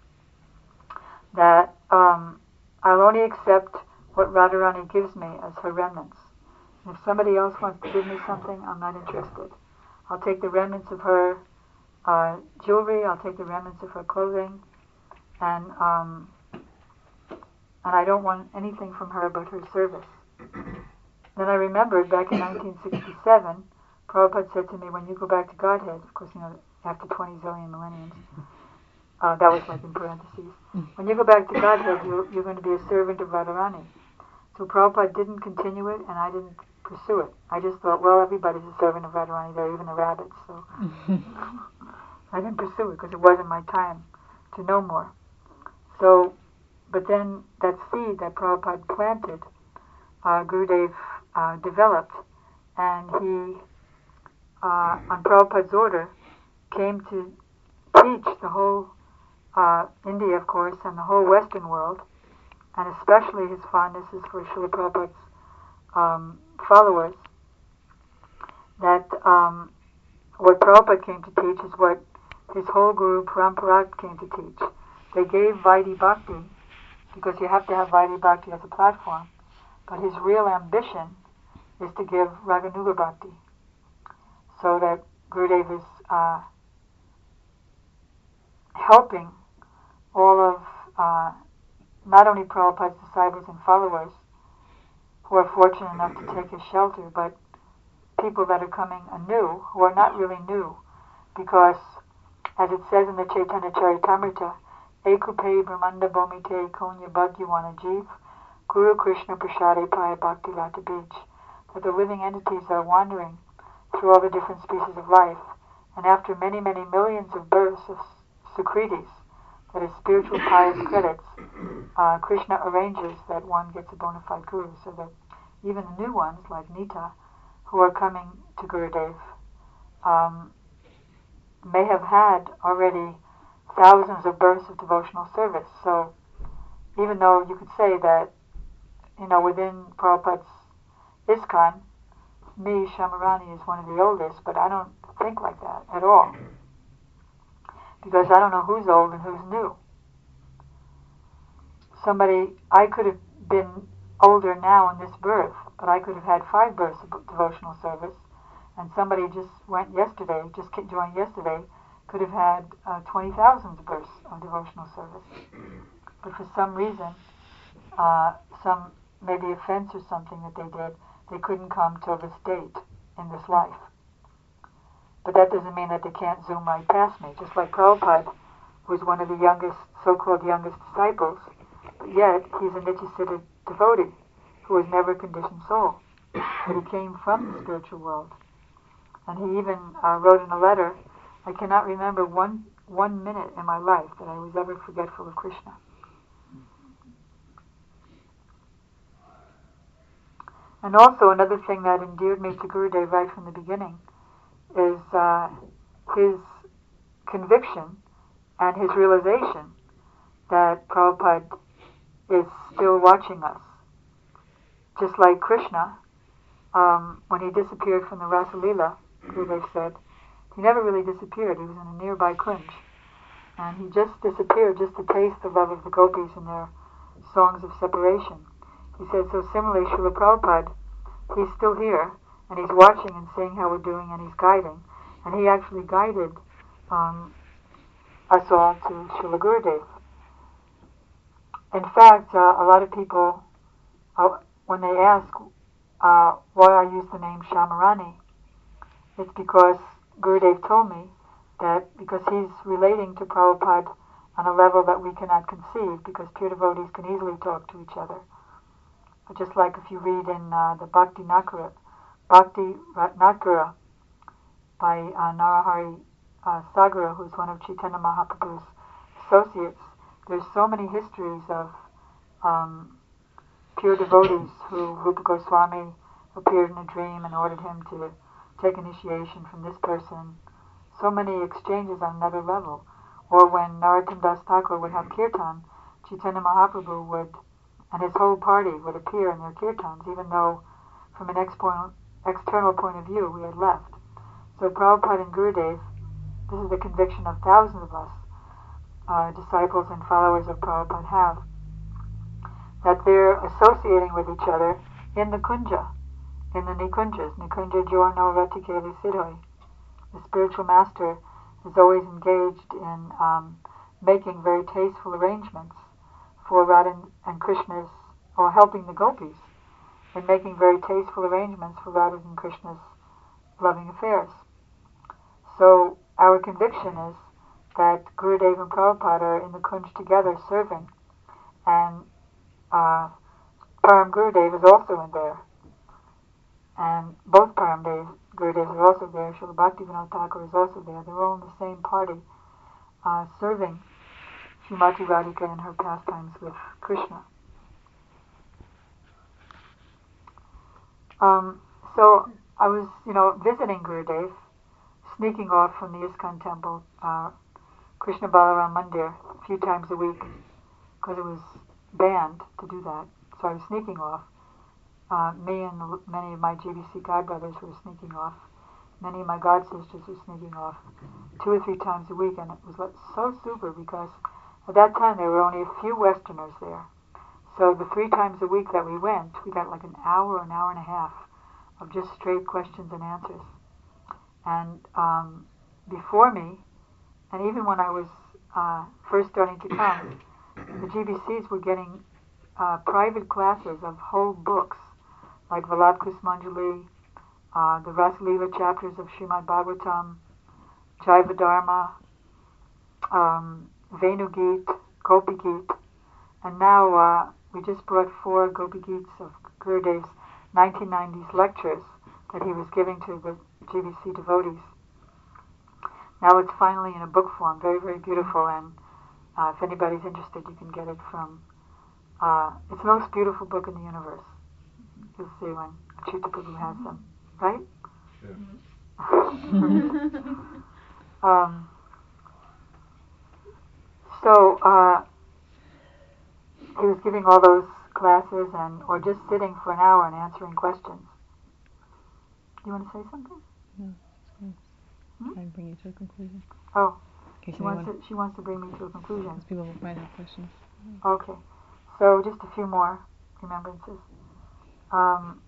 that um, I'll only accept what Radharani gives me as her remnants. And if somebody else wants to give me something, I'm not interested. I'll take the remnants of her uh, jewelry, I'll take the remnants of her clothing, and um, and I don't want anything from her but her service. Then I remembered back in nineteen sixty-seven, Prabhupada said to me, when you go back to Godhead, of course, you know, after twenty zillion millenniums, uh, that was like in parentheses, when you go back to Godhead, you're, you're going to be a servant of Radharani. So Prabhupada didn't continue it, and I didn't pursue it. I just thought, well, everybody's a servant of Radharani there, even the rabbits, so I didn't pursue it because it wasn't my time to know more. So, but then that seed that Prabhupada planted, uh, Gurudev uh, developed, and he, uh, on Prabhupada's order, came to teach the whole uh, India, of course, and the whole Western world, and especially his fondness is for Srila Prabhupada's um, followers, that um, what Prabhupada came to teach is what his whole Guru Parampara came to teach. They gave Vaidhi Bhakti, because you have to have Vaidhi Bhakti as a platform, but his real ambition is to give Raganuga Bhakti, so that Gurudev is uh, helping all of uh, not only Prabhupada's disciples and followers who are fortunate enough to take his shelter, but people that are coming anew, who are not really new, because as it says in the Chaitanya Charitamrita, Ekupe Brahmanda Bhomite Konya Bhagyawana Jeev Guru Krishna Prasade Paya Bhakti Lata Beach, that the living entities are wandering through all the different species of life, and after many, many millions of births of Sukritis, that is spiritual pious credits, uh, Krishna arranges that one gets a bona fide guru, so that even the new ones, like Nita, who are coming to Gurudev, um, may have had already thousands of births of devotional service. So even though you could say that, you know, within Prabhupada's ISKCON, me, Shamarani, is one of the oldest, but I don't think like that at all. Because I don't know who's old and who's new. Somebody, I could have been older now in this birth, but I could have had five births of devotional service, and somebody just went yesterday, just joined yesterday, could have had uh, twenty thousand births of devotional service. But for some reason, uh, some maybe offense or something that they did, they couldn't come till this date in this life. But that doesn't mean that they can't zoom right past me. Just like Prabhupada was one of the youngest, so-called youngest disciples, but yet he's a Nityasiddha devotee who was never a conditioned soul. But he came from the spiritual world. And he even uh, wrote in a letter, I cannot remember one one minute in my life that I was ever forgetful of Krishna. And also another thing that endeared me to Gurudev right from the beginning is uh, his conviction and his realization that Prabhupada is still watching us. Just like Krishna, um, when he disappeared from the Rasa Leela, Gurudev said, he never really disappeared. He was in a nearby kunj. And he just disappeared just to taste the love of the gopis and their songs of separation. He said, so similarly, Srila Prabhupada, he's still here, and he's watching and seeing how we're doing, and he's guiding. And he actually guided um, us all to Srila Gurudev. In fact, uh, a lot of people, uh, when they ask uh, why I use the name Shamarani, it's because Gurudev told me that because he's relating to Prabhupada on a level that we cannot conceive, because pure devotees can easily talk to each other. But just like if you read in uh, the Bhakti Nakara, Bhakti Nakara by uh, Narahari uh, Sagara, who's one of Chaitanya Mahaprabhu's associates, there's so many histories of um, pure devotees who Rupa Goswami appeared in a dream and ordered him to take initiation from this person. So many exchanges on another level. Or when Narottam Das Thakur would have kirtan, Chaitanya Mahaprabhu would and his whole party would appear in their kirtans, even though from an expo- external point of view we had left. So Prabhupada and Gurudev, this is the conviction of thousands of us, uh, disciples and followers of Prabhupada have, that they're associating with each other in the kunja, in the nikunjas, nikunja jorno ratikeli siddhoi. The spiritual master is always engaged in um, making very tasteful arrangements for Radha and Krishna's, or helping the gopis in making very tasteful arrangements for Radha and Krishna's loving affairs. So our conviction is that Gurudev and Prabhupada are in the kunj together serving, and uh, Param Gurudev is also in there. And both Param Gurudevs are also there. Srila Bhaktivinoda Thakur is also there. They're all in the same party, uh, serving Srimati Radhika in her pastimes with Krishna. Um, so I was, you know, visiting Gurudev, sneaking off from the ISKCON temple, uh, Krishna Balaram Mandir, a few times a week, because it was banned to do that. So I was sneaking off. Uh, me and many of my G B C godbrothers were sneaking off. Many of my god sisters were sneaking off two or three times a week, and it was like so super because at that time there were only a few Westerners there. So the three times a week that we went, we got like an hour, an hour and a half of just straight questions and answers. And um, before me, and even when I was uh, first starting to come, the G B Cs were getting uh, private classes of whole books, like Valabh Kusmanjali, uh, the Rasalila chapters of Srimad Bhagavatam, Jaiva Dharma, um, Venu Geet, Gopi Geet, and now uh, we just brought four Gopi Geets of Gurudev's nineteen nineties lectures that he was giving to the G B C devotees. Now it's finally in a book form, very, very beautiful, and uh, if anybody's interested, you can get it from, uh, it's the most beautiful book in the universe. You'll see when Achyuta Prabhu has them, right? Yeah. um, so uh, he was giving all those classes, and or just sitting for an hour and answering questions. You want to say something? No, it's Hmm? try and bring you to a conclusion. Oh, In case she wants, anyone, to, she wants to bring me to a conclusion. because people might have questions. Okay, so just a few more remembrances. Um,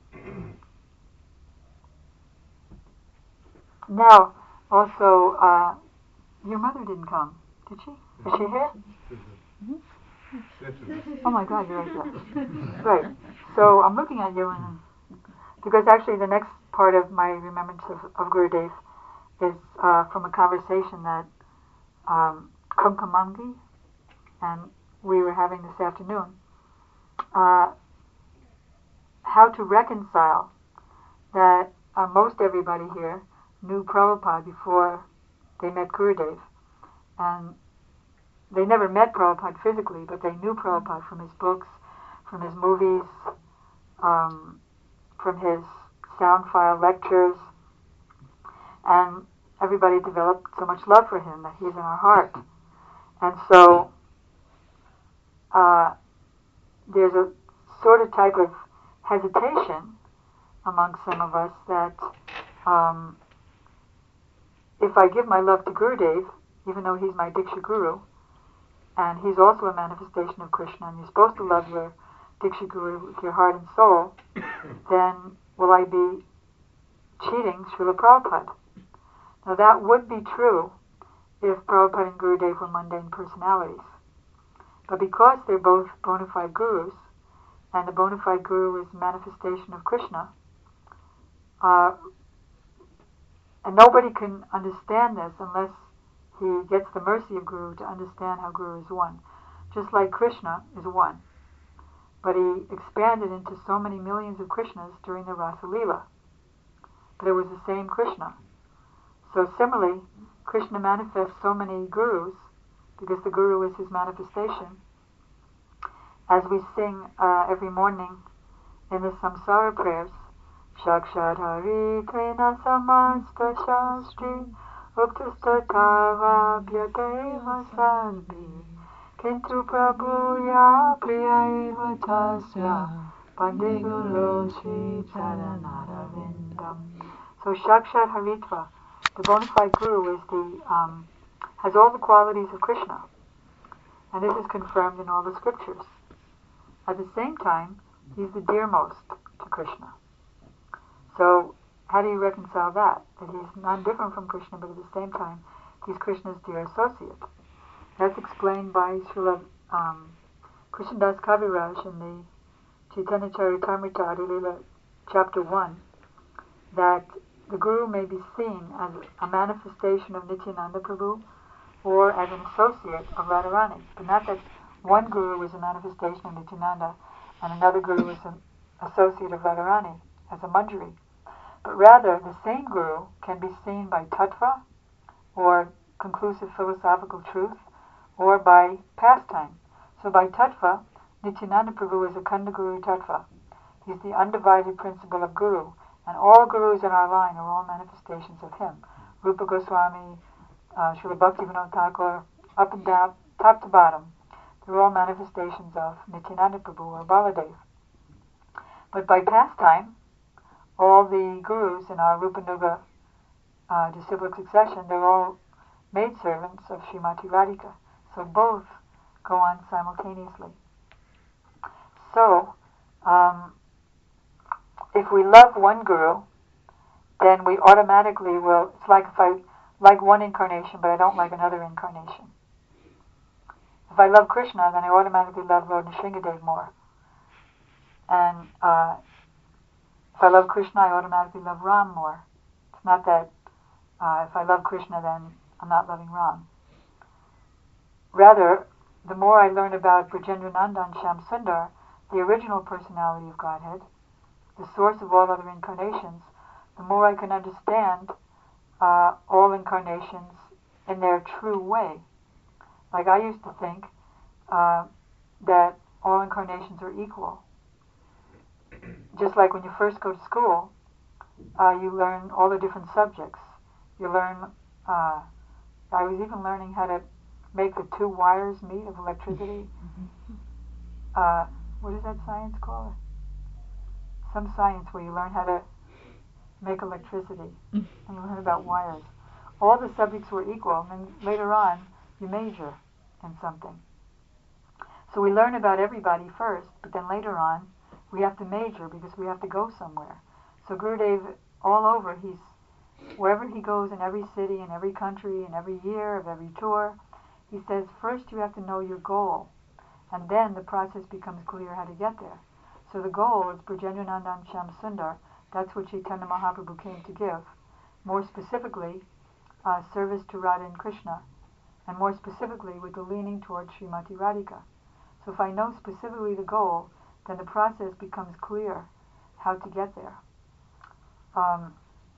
now, also, uh, your mother didn't come, did she? Is she here? Mm-hmm. Yes, it is. Oh my God, you're right there. Right. So I'm looking at you, and because actually the next part of my remembrance of, of Gurudev is uh, from a conversation that um, Kumkamangi and we were having this afternoon. Uh, how to reconcile that uh, most everybody here knew Prabhupada before they met Gurudev, and they never met Prabhupada physically, but they knew Prabhupada from his books, from his movies, um, from his sound file lectures, and everybody developed so much love for him that he's in our heart. And so uh, there's a sort of type of hesitation among some of us that um, if I give my love to Gurudev, even though he's my Diksha Guru, and he's also a manifestation of Krishna, and you're supposed to love your Diksha Guru with your heart and soul, then will I be cheating Srila Prabhupada? Now that would be true if Prabhupada and Gurudev were mundane personalities. But because they're both bona fide gurus, and the bona fide guru is a manifestation of Krishna, uh, and nobody can understand this unless he gets the mercy of Guru to understand how Guru is one. Just like Krishna is one. But he expanded into so many millions of Krishnas during the Rasa Leela. But it was the same Krishna. So similarly, Krishna manifests so many gurus because the Guru is his manifestation. As we sing uh, every morning in the Samsara prayers, Shakshat Hari Tena Samasta Shastri Uktastatava Bhyateva Sadhi Kintu Prabhuya Priyaiva Tasya Pandeguru Sri Charanarvindam. So Shakshat Haritva, the bona fide guru, is the um, has all the qualities of Krishna, and this is confirmed in all the scriptures. At the same time, he's the dearmost to Krishna. So how do you reconcile that? That he's not different from Krishna, but at the same time, he's Krishna's dear associate. That's explained by Srila um, Krishnadas Kaviraj in the Chaitanya Charitamrita Adilila, chapter one, that the Guru may be seen as a manifestation of Nityananda Prabhu or as an associate of Radharani. But not that one Guru is a manifestation of Nityananda and another Guru is an associate of Radharani as a Manjari. But rather, the same Guru can be seen by tattva, or conclusive philosophical truth, or by pastime. So by tattva, Nityananda Prabhu is a Khanda Guru tattva. He's the undivided principle of Guru, and all Gurus in our line are all manifestations of him. Rupa Goswami, uh, Srila Bhaktivinoda Thakur, up and down, top to bottom, they're all manifestations of Nityananda Prabhu or Baladev. But by pastime, all the Gurus in our Rupanuga uh, disciplic succession, they're all maidservants of Srimati Radhika. So both go on simultaneously. So, um, if we love one Guru, then we automatically will, it's like if I like one incarnation but I don't like another incarnation. If I love Krishna, then I automatically love Lord Nrsingadev more. And uh, if I love Krishna, I automatically love Ram more. It's not that uh, if I love Krishna, then I'm not loving Ram. Rather, the more I learn about Brajendrananda and Shyam Sundar, the original personality of Godhead, the source of all other incarnations, the more I can understand uh, all incarnations in their true way. Like I used to think uh, that all incarnations are equal. Just like when you first go to school, uh, you learn all the different subjects. You learn, uh, I was even learning how to make the two wires meet of electricity. Uh, what is that science called? Some science where you learn how to make electricity and you learn about wires. All the subjects were equal, and then later on you major in something. So we learn about everybody first, but then later on we have to major because we have to go somewhere. So Gurudev, all over, he's wherever he goes, in every city, in every country, in every year of every tour, he says first you have to know your goal, and then the process becomes clear how to get there. So the goal is Brajendrananda and Shyam Sundar. That's what Chaitanya Mahaprabhu came to give. More specifically, uh, service to Radha and Krishna, and more specifically with the leaning towards Srimati Radhika. So if I know specifically the goal, then the process becomes clear how to get there. Um,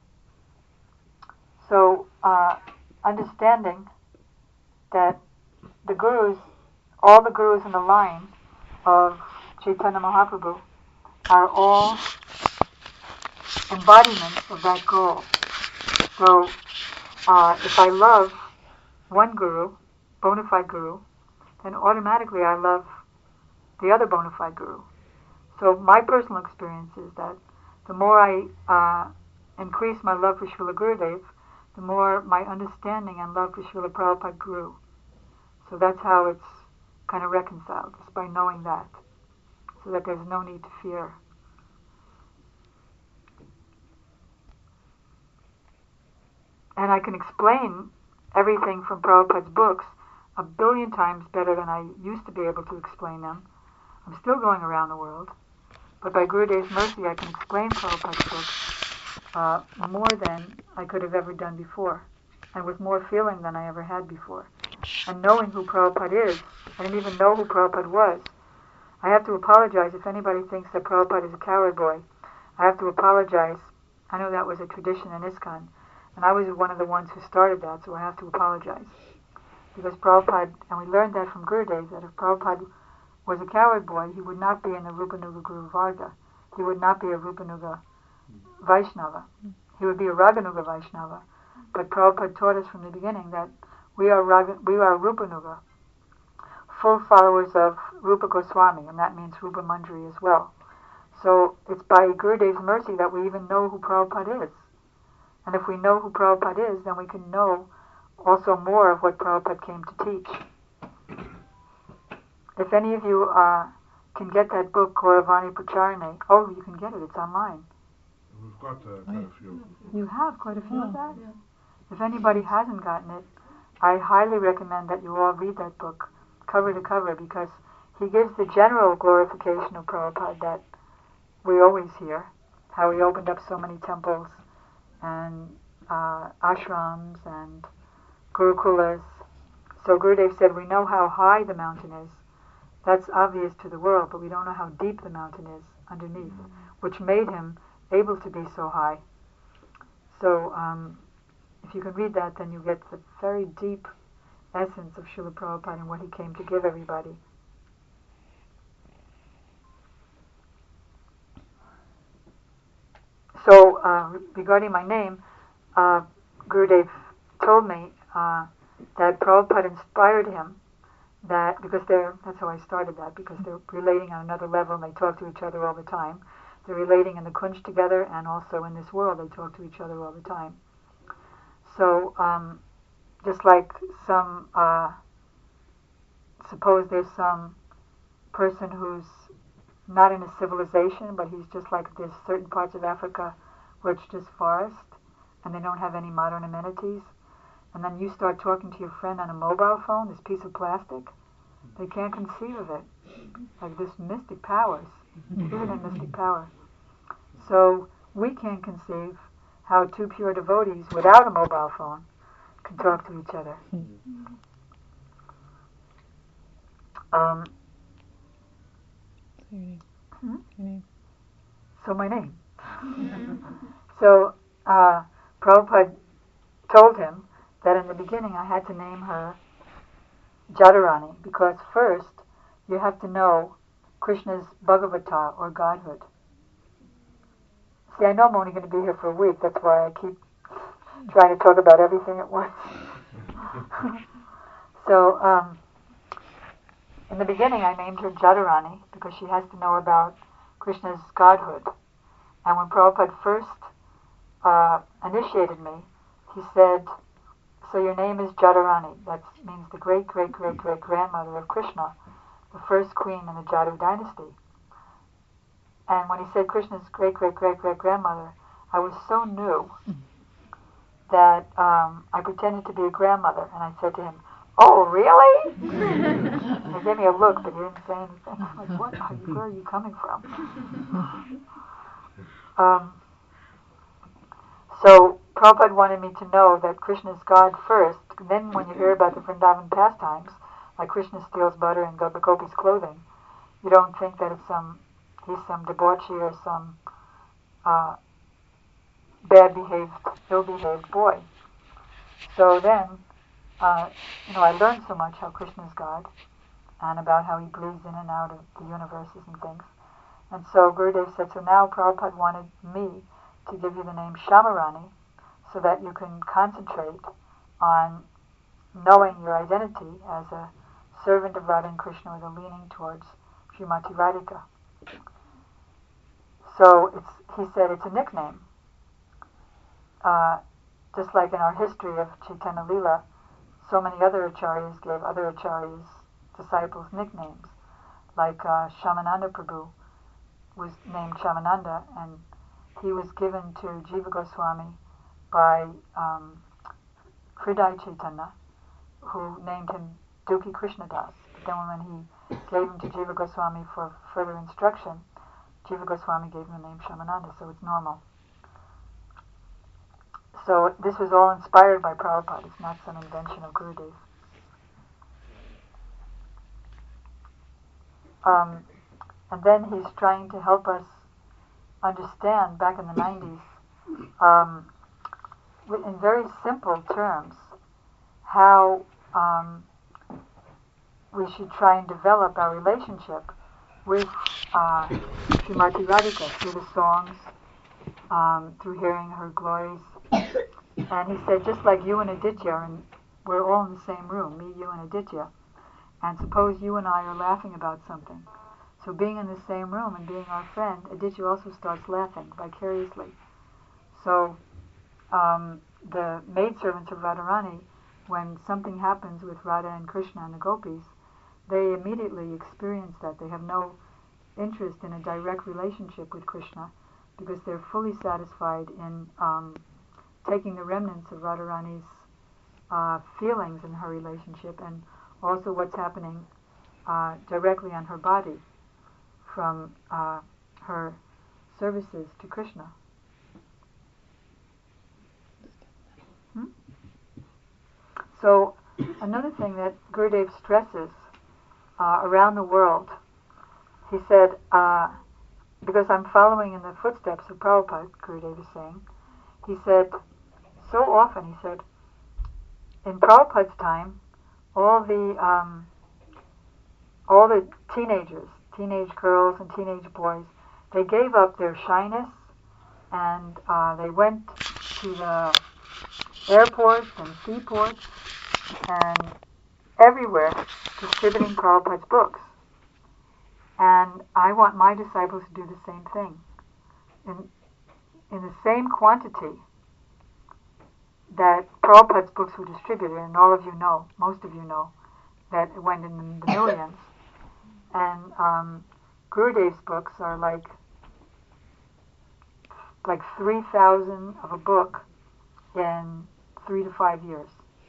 so uh, understanding that the Gurus, all the Gurus in the line of Chaitanya Mahaprabhu are all embodiments of that goal. So uh, if I love one Guru, bona fide Guru, then automatically I love the other bona fide Guru. So my personal experience is that the more I uh, increase my love for Srila Gurudev, the more my understanding and love for Srila Prabhupada grew. So that's how it's kind of reconciled, just by knowing that, so that there's no need to fear. And I can explain everything from Prabhupada's books a billion times better than I used to be able to explain them. I'm still going around the world, but by Gurudev's mercy I can explain Prabhupada's books uh, more than I could have ever done before, and with more feeling than I ever had before. And knowing who Prabhupada is, I didn't even know who Prabhupada was. I have to apologize if anybody thinks that Prabhupada is a coward boy. I have to apologize. I know that was a tradition in ISKCON, and I was one of the ones who started that, so I have to apologize. Because Prabhupada, and we learned that from Gurudev, that if Prabhupada was a coward boy, he would not be in the Rupanuga Guru Varga. He would not be a Rupanuga Vaishnava. He would be a Raganuga Vaishnava. But Prabhupada taught us from the beginning that we are Raga, we are Rupanuga, full followers of Rupa Goswami, and that means Rupa Manjari as well. So it's by Gurudev's mercy that we even know who Prabhupada is. And if we know who Prabhupada is, then we can know also more of what Prabhupada came to teach. If any of you uh, can get that book, Gauravani Pracharane, oh, you can get it, it's online. We've got uh, quite a few. You have quite a few Oh. of that? Yeah. If anybody hasn't gotten it, I highly recommend that you all read that book, cover to cover, because he gives the general glorification of Prabhupada that we always hear, how he opened up so many temples and uh, ashrams and gurukulas. So Gurudev said, we know how high the mountain is. That's obvious to the world, but we don't know how deep the mountain is underneath, which made him able to be so high. So um, if you can read that, then you get the very deep essence of Srila Prabhupada and what he came to give everybody. So uh, regarding my name, uh, Gurudev told me uh, that Prabhupada inspired him, that because they're, that's how I started that, because they're relating on another level and they talk to each other all the time. They're relating in the Kunj together, and also in this world they talk to each other all the time. So um, just like some, uh, suppose there's some person who's not in a civilization, but he's just like there's certain parts of Africa where it's just forest and they don't have any modern amenities, and then you start talking to your friend on a mobile phone, this piece of plastic, they can't conceive of it. Like this mystic powers. Isn't it mystic power? So we can't conceive how two pure devotees without a mobile phone can talk to each other. Um, Say your name. Hmm? Your name. so my name. So uh, Prabhupada told him that in the beginning I had to name her Jadharani, because first you have to know Krishna's Bhagavata, or Godhood. See, I know I'm only going to be here for a week, that's why I keep trying to talk about everything at once. So, um, in the beginning I named her Jadharani because she has to know about Krishna's Godhood. And when Prabhupada first uh, initiated me, he said, so your name is Jadharani. That means the great, great, great, great grandmother of Krishna, the first queen in the Jadu dynasty. And when he said Krishna's great, great, great, great grandmother, I was so new that um, I pretended to be a grandmother, and I said to him, "Oh, really?" He gave me a look, but he didn't say anything. I'm like, "What? Are you, where are you coming from?" um, so Prabhupada wanted me to know that Krishna is God first. Then, when you hear about the Vrindavan pastimes, like Krishna steals butter and the gopi's clothing, you don't think that it's some he's some debauchee or some uh, bad-behaved, ill-behaved boy. So then, uh, you know, I learned so much how Krishna is God and about how he breathes in and out of the universes and things. And so Gurudev said, so now Prabhupada wanted me to give you the name Shamarani so that you can concentrate on knowing your identity as a servant of Radha and Krishna with a leaning towards Srimati Radhika. So it's, he said it's a nickname. Uh, just like in our history of Chaitanya Leela, so many other acharyas gave other acharyas, disciples, nicknames. Like uh, Shamananda Prabhu was named Shamananda, and he was given to Jiva Goswami by um, Hriday Chaitanya, who named him Dukhi Krishnadas. But then when he gave him to Jiva Goswami for further instruction, Jiva Goswami gave him the name Shamananda, so it's normal. So this was all inspired by Prabhupada. It's not some invention of Gurudev. Um, and then he's trying to help us understand, back in the nineties, um, in very simple terms, how um, we should try and develop our relationship with uh, Srimati Radhika through the songs, um, through hearing her glories. And he said, just like you and Aditya, and we're all in the same room, me, you, and Aditya, And suppose you and I are laughing about something. So being in the same room and being our friend, Aditya also starts laughing vicariously. So um, the maidservants of Radharani, when something happens with Radha and Krishna and the gopis, they immediately experience that. They have no interest in a direct relationship with Krishna because they're fully satisfied in um, taking the remnants of Radharani's uh, feelings in her relationship and also what's happening uh, directly on her body from uh, her services to Krishna. Hmm? So another thing that Gurudev stresses uh, around the world, he said, uh, because I'm following in the footsteps of Prabhupada, Gurudev is saying, he said, so often, he said, in Prabhupada's time, all the um, all the teenagers, teenage girls and teenage boys, they gave up their shyness and uh, they went to the airports and seaports and everywhere distributing Prabhupada's books. And I want my disciples to do the same thing. In, in the same quantity that Prabhupada's books were distributed, and all of you know, most of you know, that it went in the millions, and um, Gurudev's books are like like three thousand of a book in three to five years.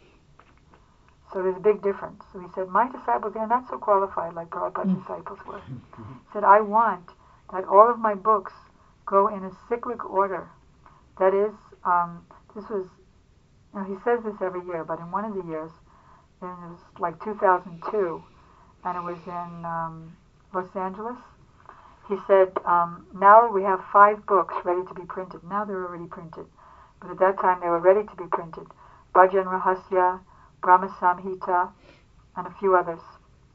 So there's a big difference. So he said, my disciples, they're not so qualified like Prabhupada's mm. disciples were. He said, I want that all of my books go in a cyclic order. That is, um, this was, you know, he says this every year, but in one of the years, and it was like two thousand two, and it was in um, Los Angeles. He said, um, now we have five books ready to be printed. Now they're already printed. But at that time they were ready to be printed. Bhajan Rahasya, Brahma Samhita, and a few others.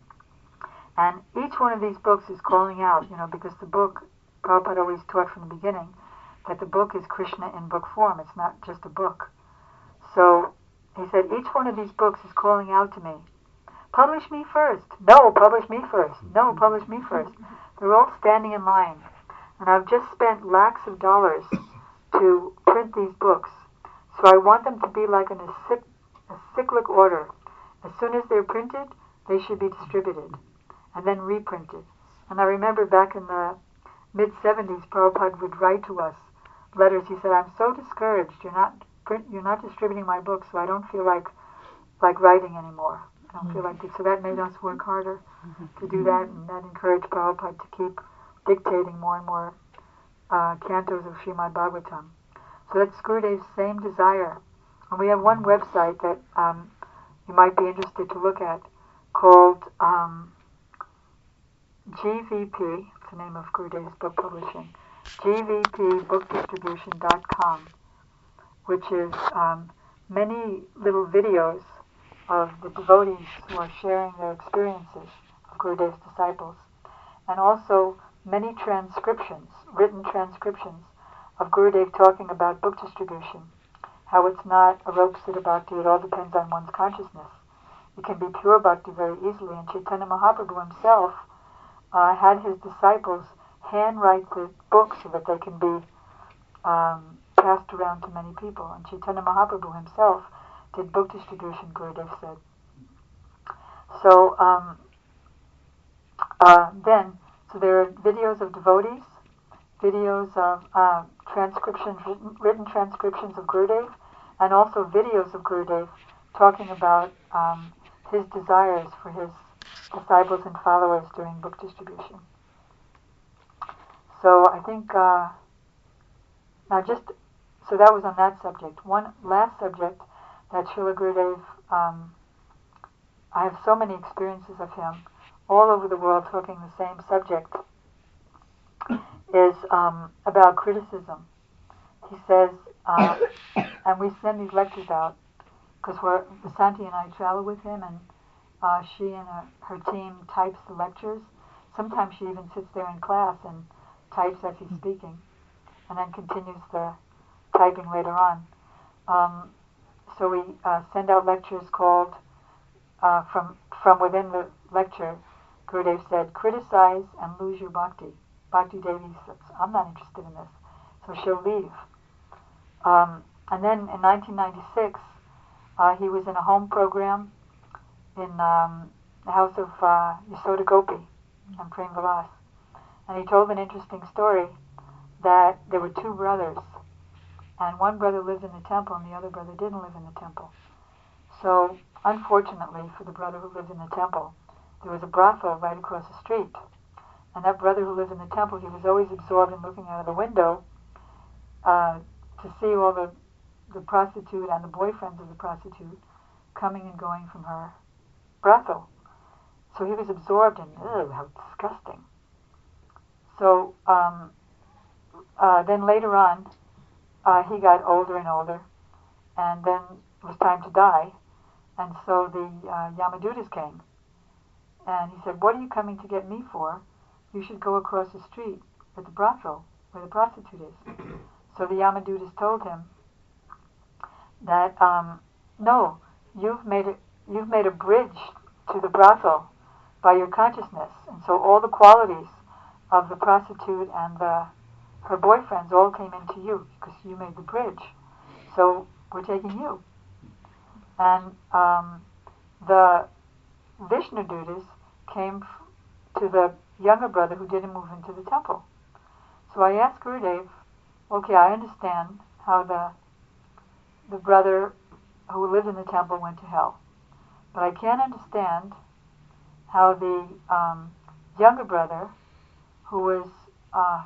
And each one of these books is calling out, you know, because the book, Prabhupada always taught from the beginning, that the book is Krishna in book form. It's not just a book. So he said, each one of these books is calling out to me, publish me first. No, publish me first. No, publish me first. They're all standing in line. And I've just spent lakhs of dollars to print these books. So I want them to be like in a, cyc- a cyclic order. As soon as they're printed, they should be distributed and then reprinted. And I remember back in the mid-seventies, Prabhupada would write to us letters. He said, I'm so discouraged. You're not print, you're not distributing my books, so I don't feel like like writing anymore. I don't feel like it. So that made us work harder to do that, and that encouraged Prabhupada to keep dictating more and more uh, cantos of Srimad Bhagavatam. So that's Gurudev's same desire. And we have one website that um, you might be interested to look at called um, G V P, it's the name of Gurudev's book publishing, G V P book distribution dot com, which is um, many little videos of the devotees who are sharing their experiences of Gurudev's disciples, and also many transcriptions, written transcriptions of Gurudev talking about book distribution, how it's not a rope sit bhakti, it all depends on one's consciousness. It can be pure bhakti very easily, and Chaitanya Mahaprabhu himself uh, had his disciples handwrite the books so that they can be um, passed around to many people. And Chaitanya Mahaprabhu himself did book distribution, Gurudev said. So um, uh, then, so there are videos of devotees, videos of uh, transcriptions, written, written transcriptions of Gurudev, and also videos of Gurudev talking about um, his desires for his disciples and followers during book distribution. So I think, uh, now just, so that was on that subject. One last subject that Srila Gurudev, um, I have so many experiences of him all over the world talking the same subject, is um, about criticism. He says, uh, and we send these lectures out because we're Vasanti and I travel with him, and uh, she and her, her team types the lectures. Sometimes she even sits there in class and types as he's speaking, and then continues the typing later on. Um, so we uh, send out lectures called uh, from from within the lecture, Gurudev said, criticize and lose your bhakti. Bhakti Devi says, I'm not interested in this. So she'll leave. Um, and then in nineteen ninety-six, uh, he was in a home program in um, the house of uh, Yasoda Gopi and Prem Vilas. And he told an interesting story that there were two brothers. And one brother lived in the temple and the other brother didn't live in the temple. So, unfortunately for the brother who lived in the temple, there was a brothel right across the street. And that brother who lived in the temple, he was always absorbed in looking out of the window uh, to see all the, the prostitute and the boyfriends of the prostitute coming and going from her brothel. So he was absorbed in, ugh, how disgusting. So um, uh, then later on, uh, he got older and older, and then it was time to die. And so the uh, Yamadutas came. And he said, what are you coming to get me for? You should go across the street at the brothel where the prostitute is. So the Yamadutas told him that, um, no, you've made a, you've made a bridge to the brothel by your consciousness. And so all the qualities of the prostitute and the, her boyfriends all came into you because you made the bridge. So we're taking you. And um, the Vishnudutas came f- to the younger brother who didn't move into the temple. So I asked Gurudev, okay, I understand how the the brother who lived in the temple went to hell, but I can't understand how the um, younger brother who was uh,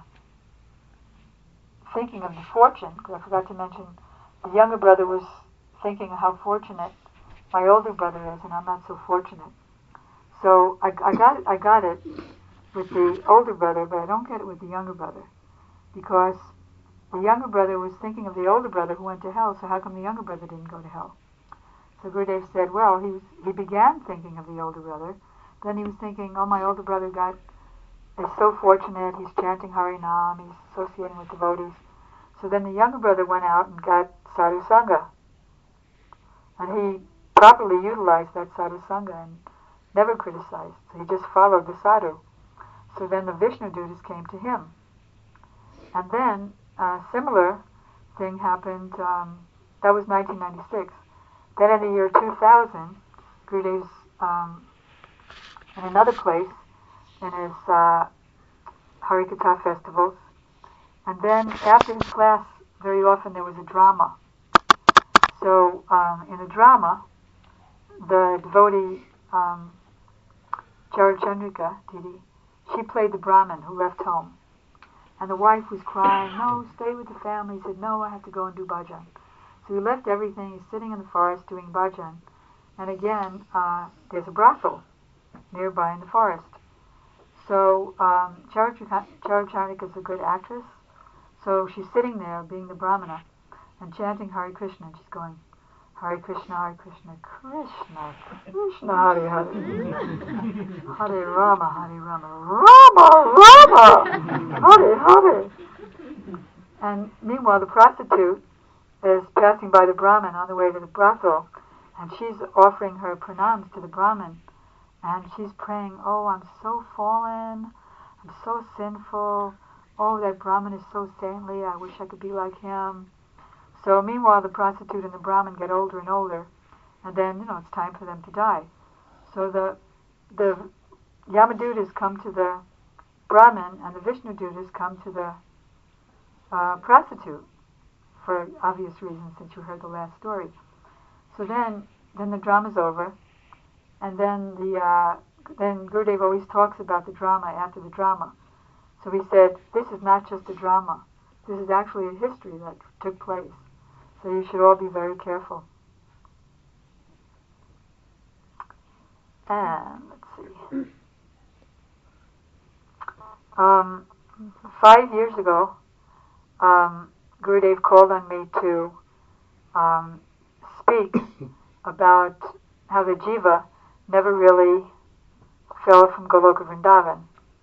thinking of the fortune, because I forgot to mention, the younger brother was thinking of how fortunate my older brother is, and I'm not so fortunate. So I, I got it, I got it with the older brother, but I don't get it with the younger brother, because the younger brother was thinking of the older brother who went to hell, so how come the younger brother didn't go to hell? So Gurudev said, well, he was, he began thinking of the older brother, then he was thinking, oh, my older brother got is so fortunate, he's chanting Harinam, he's associating with devotees. So then the younger brother went out and got Sadhu Sangha. And he properly utilized that Sadhu Sangha and never criticized. So he just followed the Sadhu. So then the Vishnudutas came to him. And then a similar thing happened, um, that was nineteen ninety-six. Then in the year two thousand, Gurudev's um, in another place, in his uh, Harikatha festivals. And then after his class, very often there was a drama. So um, in a drama, the devotee um, Charachandrika, Didi, she played the Brahmin who left home. And the wife was crying, no, stay with the family. He said, no, I have to go and do bhajan. So he left everything, he's sitting in the forest doing bhajan. And again, uh, there's a brothel nearby in the forest. So um, Charachandrika is a good actress. So she's sitting there being the Brahmana and chanting Hare Krishna. And she's going, Hare Krishna, Hare Krishna, Krishna, Krishna, Hare Hare, Hare Rama, Hare Rama, Rama, Rama, Hare Hare. And meanwhile, the prostitute is passing by the Brahmin on the way to the brothel, and she's offering her pranams to the Brahmin. And she's praying, oh, I'm so fallen, I'm so sinful, oh, that Brahmin is so saintly, I wish I could be like him. So meanwhile, the prostitute and the Brahmin get older and older, and then, you know, it's time for them to die. So the the Yamadutas come to the Brahmin, and the Vishnudutas come to the uh, prostitute, for obvious reasons, since you heard the last story. So then, then the drama's over. And then the uh, then Gurudev always talks about the drama after the drama. So he said, this is not just a drama. This is actually a history that took place. So you should all be very careful. And let's see. Um, five years ago, um, Gurudev called on me to um, speak about how the jiva never really fell from Goloka Vrindavan.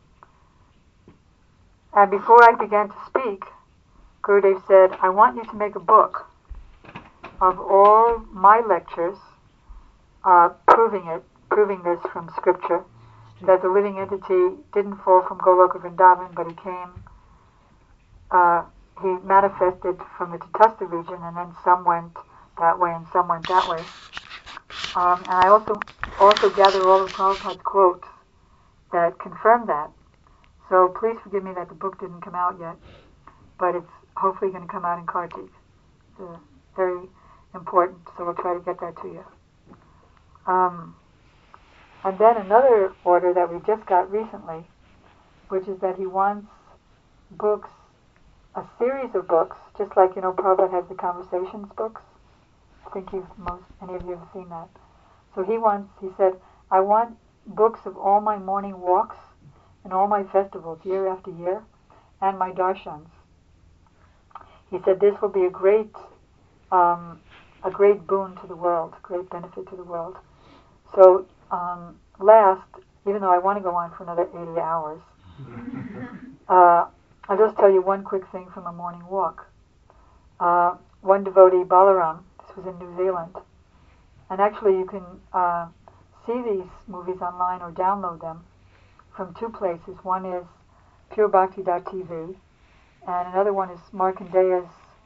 And before I began to speak, Gurudev said, I want you to make a book of all my lectures, uh, proving it, proving this from scripture, that the living entity didn't fall from Goloka Vrindavan, but he came, uh, he manifested from the Tatastha region, and then some went that way and some went that way. Um, and I also also gather all of Prabhupada's quotes that confirm that. So please forgive me that the book didn't come out yet, but it's hopefully going to come out in Kartik. It's uh, very important, so we'll try to get that to you. Um, and then another order that we just got recently, which is that he wants books, a series of books, just like, you know, Prabhupada has the Conversations books. I think you've most, any of you have seen that. So he wants, he said, I want books of all my morning walks and all my festivals year after year, and my darshans. He said this will be a great, um, a great boon to the world, great benefit to the world. So um, last, even though I want to go on for another eighty hours, uh, I'll just tell you one quick thing from a morning walk. Uh, one devotee, Balaram, this was in New Zealand, and actually you can uh, see these movies online or download them from two places. One is pure bhakti dot t v, and another one is Markandeya's,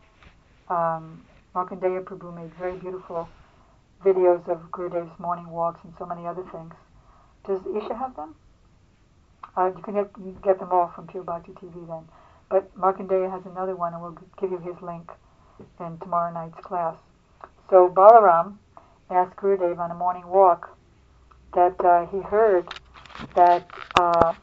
um, Markandeya Prabhu made very beautiful videos of Gurudev's morning walks and so many other things. Does Isha have them? Uh, you can get, you can get them all from Pure Bhakti T V then. But Markandeya has another one, and we'll give you his link in tomorrow night's class. So Balaram asked Gurudev on a morning walk that uh, he heard that uh,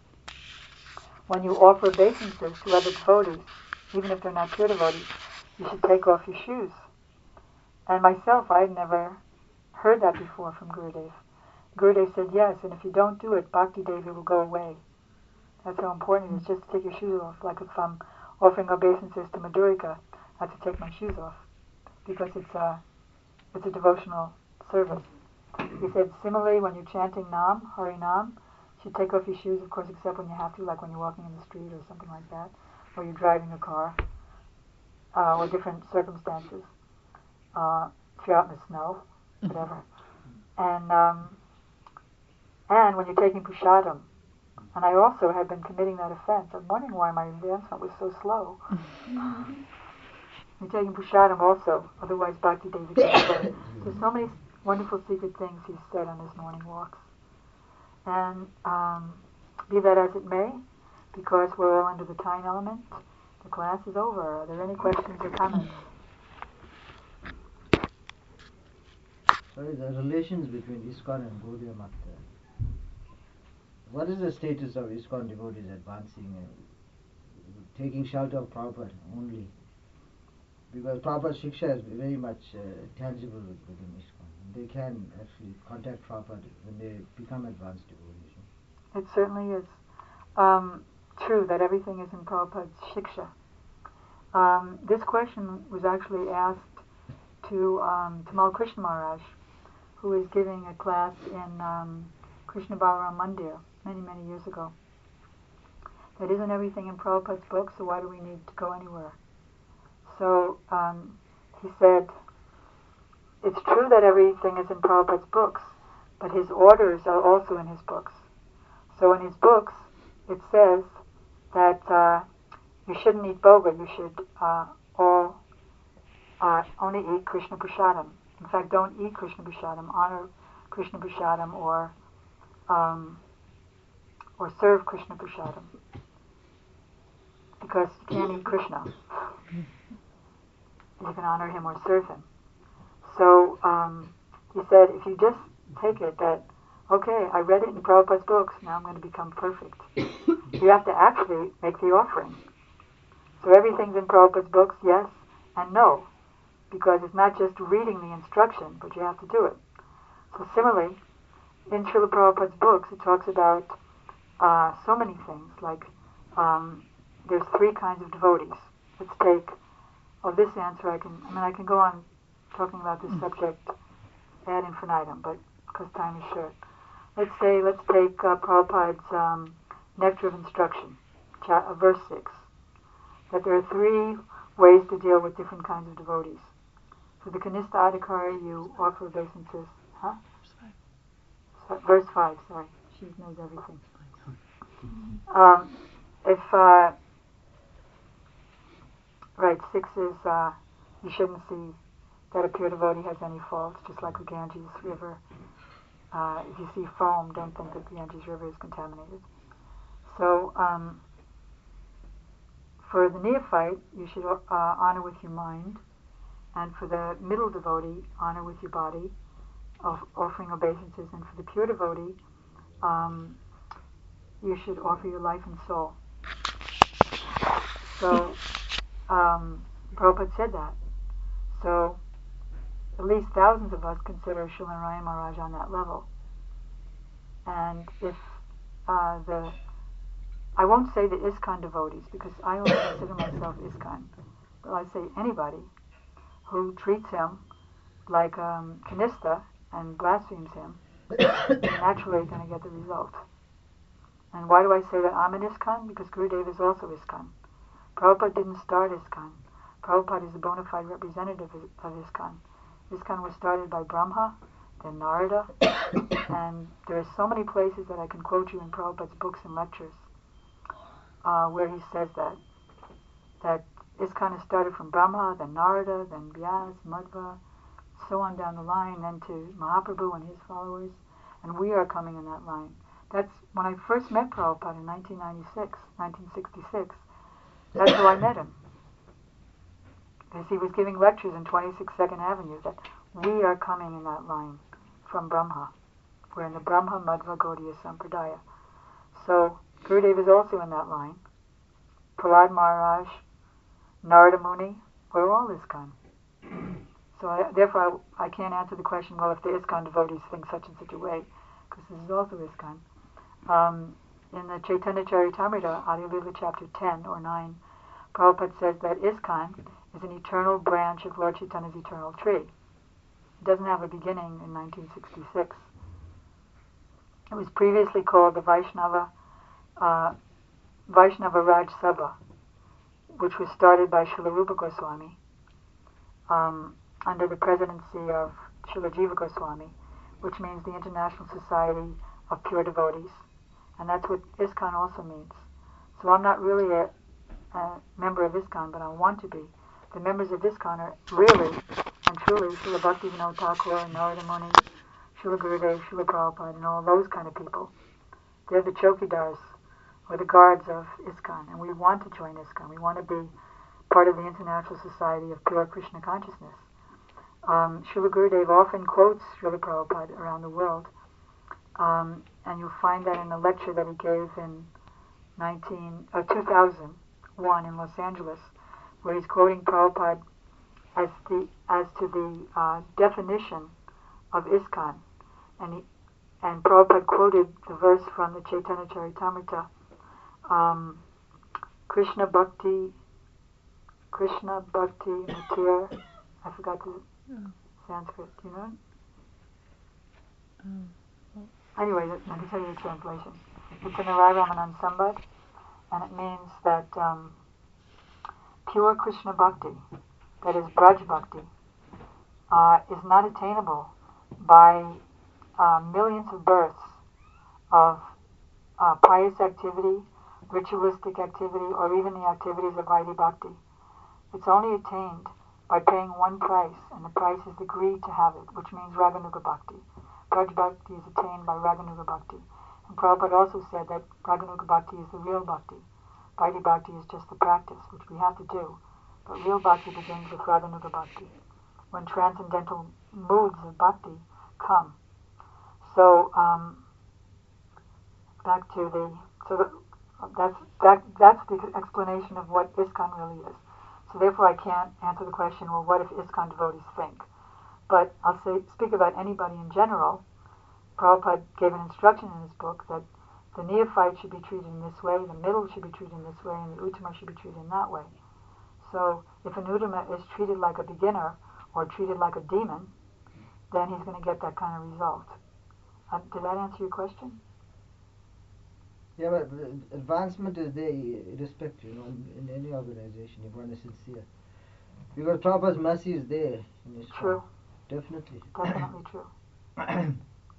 when you offer obeisances to other devotees, even if they're not pure devotees, you should take off your shoes. And myself, I had never heard that before from Gurudev. Gurudev said yes, and if you don't do it, Bhakti Devi will go away. That's how important it is, just to take your shoes off. Like if I'm offering obeisances to Madhurika, I have to take my shoes off, because it's a, it's a devotional service. He said, similarly, when you're chanting Nam, Hari Nam, you should take off your shoes, of course, except when you have to, like when you're walking in the street or something like that, or you're driving a car, uh, or different circumstances. Uh, if you're out in the snow, whatever. And um, and when you're taking prasadam. And I also had been committing that offense. I'm wondering why my advancement was so slow. You're taking prasadam also, otherwise Bhakti Devi can't go. There's so many wonderful secret things he's said on his morning walks. And um, be that as it may, because we're all under the time element, the class is over. Are there any questions or comments? Sorry, the relations between ISKCON and Gaudiya Mata. What is the status of ISKCON devotees advancing and taking shelter of Prabhupada only? Because Prabhupada's Shiksha is very much uh, tangible within ISKCON. They can actually contact Prabhupada when they become advanced devotees. It certainly is um, true that everything is in Prabhupada's Shiksha. Um, this question was actually asked to um, Tamal Krishna Maharaj, who is giving a class in um, Krishna Balaram Mandir many, many years ago. That isn't everything in Prabhupada's book, so why do we need to go anywhere? So um, he said, it's true that everything is in Prabhupada's books, but his orders are also in his books. So in his books, it says that uh, you shouldn't eat boga, you should uh, all uh, only eat Krishna Prasadam. In fact, don't eat Krishna Prasadam, honor Krishna Prasadam, or um, or serve Krishna Prasadam, because you can't eat Krishna. You can honor him or serve him. So um, he said, if you just take it that, okay, I read it in Prabhupada's books, now I'm going to become perfect. You have to actually make the offering. So everything's in Prabhupada's books, yes and no, because it's not just reading the instruction, but you have to do it. So similarly, in Srila Prabhupada's books, it talks about uh, so many things, like um, there's three kinds of devotees. Let's take, oh, this answer I can, I mean, I can go on talking about this subject ad infinitum, but because time is short. Let's say, let's take uh, Prabhupada's um, Nectar of Instruction, cha- uh, verse six, that there are three ways to deal with different kinds of devotees. For the Kanistha Adhikari, you offer obeisances. Huh? uh, verse five, sorry. She knows everything. Um, if, uh, right, six is, uh, you shouldn't see that a pure devotee has any faults, just like the Ganges River. Uh, if you see foam, don't think that the Ganges River is contaminated. So, um, for the neophyte, you should uh, honor with your mind, and for the middle devotee, honor with your body, of offering obeisances, and for the pure devotee, um, you should offer your life and soul. So, um, Prabhupada said that. So, at least thousands of us consider Srila Narayan Maharaj on that level. And if uh, the, I won't say the ISKCON devotees, because I only consider myself ISKCON, but I say anybody who treats him like um, Kanista and blasphemes him, is naturally going to get the result. And why do I say that I'm an ISKCON? Because Gurudev is also ISKCON. Prabhupada didn't start ISKCON. Prabhupada is a bona fide representative of ISKCON. ISKCON was started by Brahma, then Narada, and there are so many places that I can quote you in Prabhupada's books and lectures uh, where he says that. That ISKCON is started from Brahma, then Narada, then Vyas, Madhva, so on down the line, then to Mahaprabhu and his followers, and we are coming in that line. That's when I first met Prabhupada in nineteen ninety-six, nineteen sixty-six. That's how I met him. Because he was giving lectures in twenty-six Second Avenue that we are coming in that line from Brahma. We're in the Brahma Madhva Gaudiya Sampradaya. So Gurudev is also in that line. Prahlad Maharaj, Narada Muni, we're all ISKCON. So I, therefore I, I can't answer the question, well, if the ISKCON devotees think such and such a way, because this is also ISKCON. Um, in the Chaitanya Charitamrita, Adi Lila chapter ten or nine, Prabhupada says that ISKCON is an eternal branch of Lord Chaitanya's eternal tree. It doesn't have a beginning in nineteen sixty-six. It was previously called the Vaishnava uh, Vaishnava Raj Sabha, which was started by Srila Rupa Goswami um, under the presidency of Srila Jiva Goswami, which means the International Society of Pure Devotees. And that's what ISKCON also means. So I'm not really a, a member of ISKCON, but I want to be. The members of ISKCON are really and truly Srila Bhaktivinoda Thakur, Narada Muni, Srila Gurudev, Srila Prabhupada, and all those kind of people. They're the chowkidars, or the guards of ISKCON, and we want to join ISKCON. We want to be part of the International Society of Pure Krishna Consciousness. Um, Srila Gurudev often quotes Srila Prabhupada around the world, um, and you'll find that in a lecture that he gave in nineteen, uh, two thousand one in Los Angeles, where he's quoting Prabhupada as the as to the uh, definition of ISKCON, and he, and Prabhupada quoted the verse from the Chaitanya Charitamrita, um, Krishna Bhakti, Krishna Bhakti Matir. I forgot the Oh. Sanskrit. Do you know it? Um, Anyway, let let me tell you the translation. It's in the Rai Ramanan Sambad, and it means that um, pure Krishna Bhakti, that is Braj Bhakti, uh, is not attainable by uh, millions of births of uh, pious activity, ritualistic activity, or even the activities of Vaidhi Bhakti. It's only attained by paying one price, and the price is the greed to have it, which means Raganuga Bhakti. Braj Bhakti is attained by Raganuga Bhakti. And Prabhupada also said that Raganuga Bhakti is the real Bhakti. Vaidhi Bhakti is just the practice, which we have to do. But real Bhakti begins with Raganuga Bhakti, when transcendental moods of Bhakti come. So, um, back to the, so the, that's, that, that's the explanation of what ISKCON really is. So therefore I can't answer the question, well, what if ISKCON devotees think? But I'll say, speak about anybody in general. Prabhupada gave an instruction in his book that the neophyte should be treated in this way, the middle should be treated in this way, and the Uttama should be treated in that way. So if an Uttama is treated like a beginner or treated like a demon, then he's going to get that kind of result. Uh, did that answer your question? Yeah, but the advancement is there irrespective, you know, in any organization, if one is sincere. Because Prabhupada's mercy is there in ISKCON. True. Definitely. Definitely true.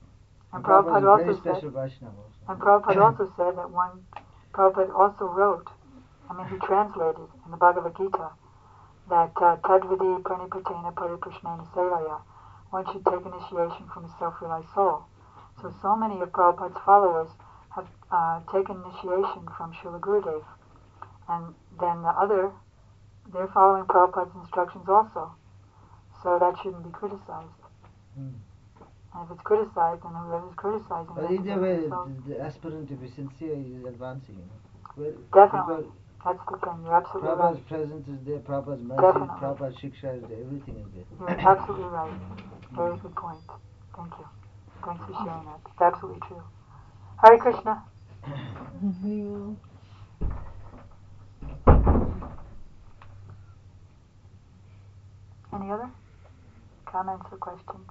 And Prabhupada Prabhupada is a also very said, special Vaishnava also. and Prabhupada also said that one, Prabhupada also wrote, I mean he translated in the Bhagavad Gita, that uh, Tadvidi Pranipatena Pariprashnena Sevaya, one should take initiation from a self-realized soul. So, so many of Prabhupada's followers have uh, taken initiation from Srila Gurudev. And then the other, they're following Prabhupada's instructions also. So that shouldn't be criticized. Mm. And if it's criticized, then whoever's criticizing But it has to either take way, it themselves. the, the aspirant, if he's sincere, is advancing. You know. Well, Definitely. because That's the thing. You're absolutely Prabhupada's right. presence is there, Prabhupada's mercy, Definitely. Prabhupada's shiksha is there, everything is there. You're absolutely right. Very good point. Thank you. Thanks for sharing that. It's absolutely true. Hare Krishna. You- Any other comments or questions?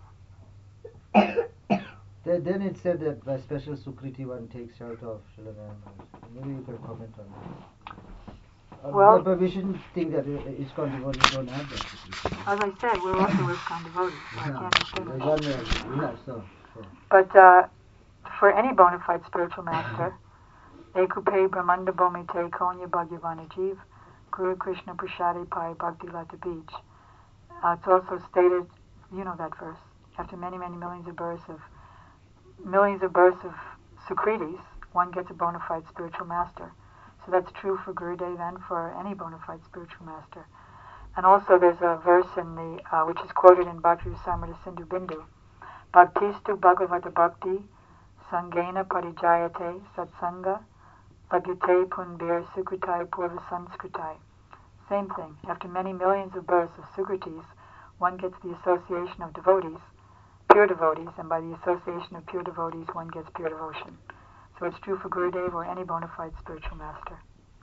Then, then it said that by special Sukriti one takes shelter of Srila Narayana. Maybe you can comment on that. Uh, Well- but, but we shouldn't think that uh, ISKCON devotees don't have that. As I said, we're also ISKCON devotees. So I can't distinguish. One way, yeah, so, so. But uh, for any bona fide spiritual master, Ekupe Brahmanda Bhomite Konya Bhagavana Jeev, Guru Krishna Prashadi Pai Bhakti Lata Beach. Uh, it's also stated, you know that verse, after many, many millions of births of millions of births of Sukritis, one gets a bona fide spiritual master. So that's true for Gurudev and for any bona fide spiritual master. And also there's a verse in the uh, which is quoted in Bhakti Rasamrita Sindhu Bindu. Bhaktistu Bhagavata Bhakti Sangena Parijayate Satsanga Bhagate Punbir Sukritai Purva Sanskritai. Same thing. After many millions of births of Sukritis, one gets the association of devotees, pure devotees, and by the association of pure devotees, one gets pure devotion. So it's true for Gurudev or any bona fide spiritual master.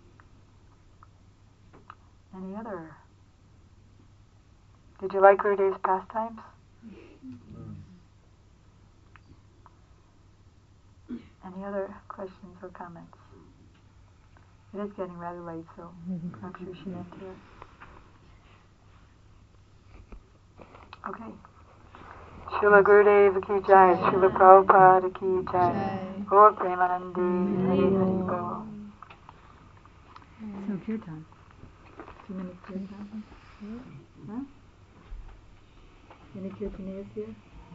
Any other? Did you like Gurudev's pastimes? Mm. Any other questions or comments? It is getting rather late, so I'm sure she meant to. Okay. Srila Gurudev ki jai, Srila Prabhupada ki jai, Jai. Gaur Premanandi, Hari Hari Bol. So kirtan. Two minutes kirtan. Huh? Any kirtaniyas here?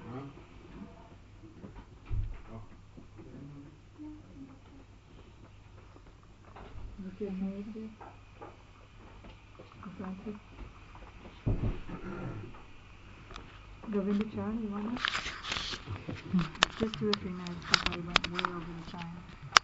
Any kirtaniyas here? Francis? Govinda Charan, you want to? Just two or three minutes because I went way over the time.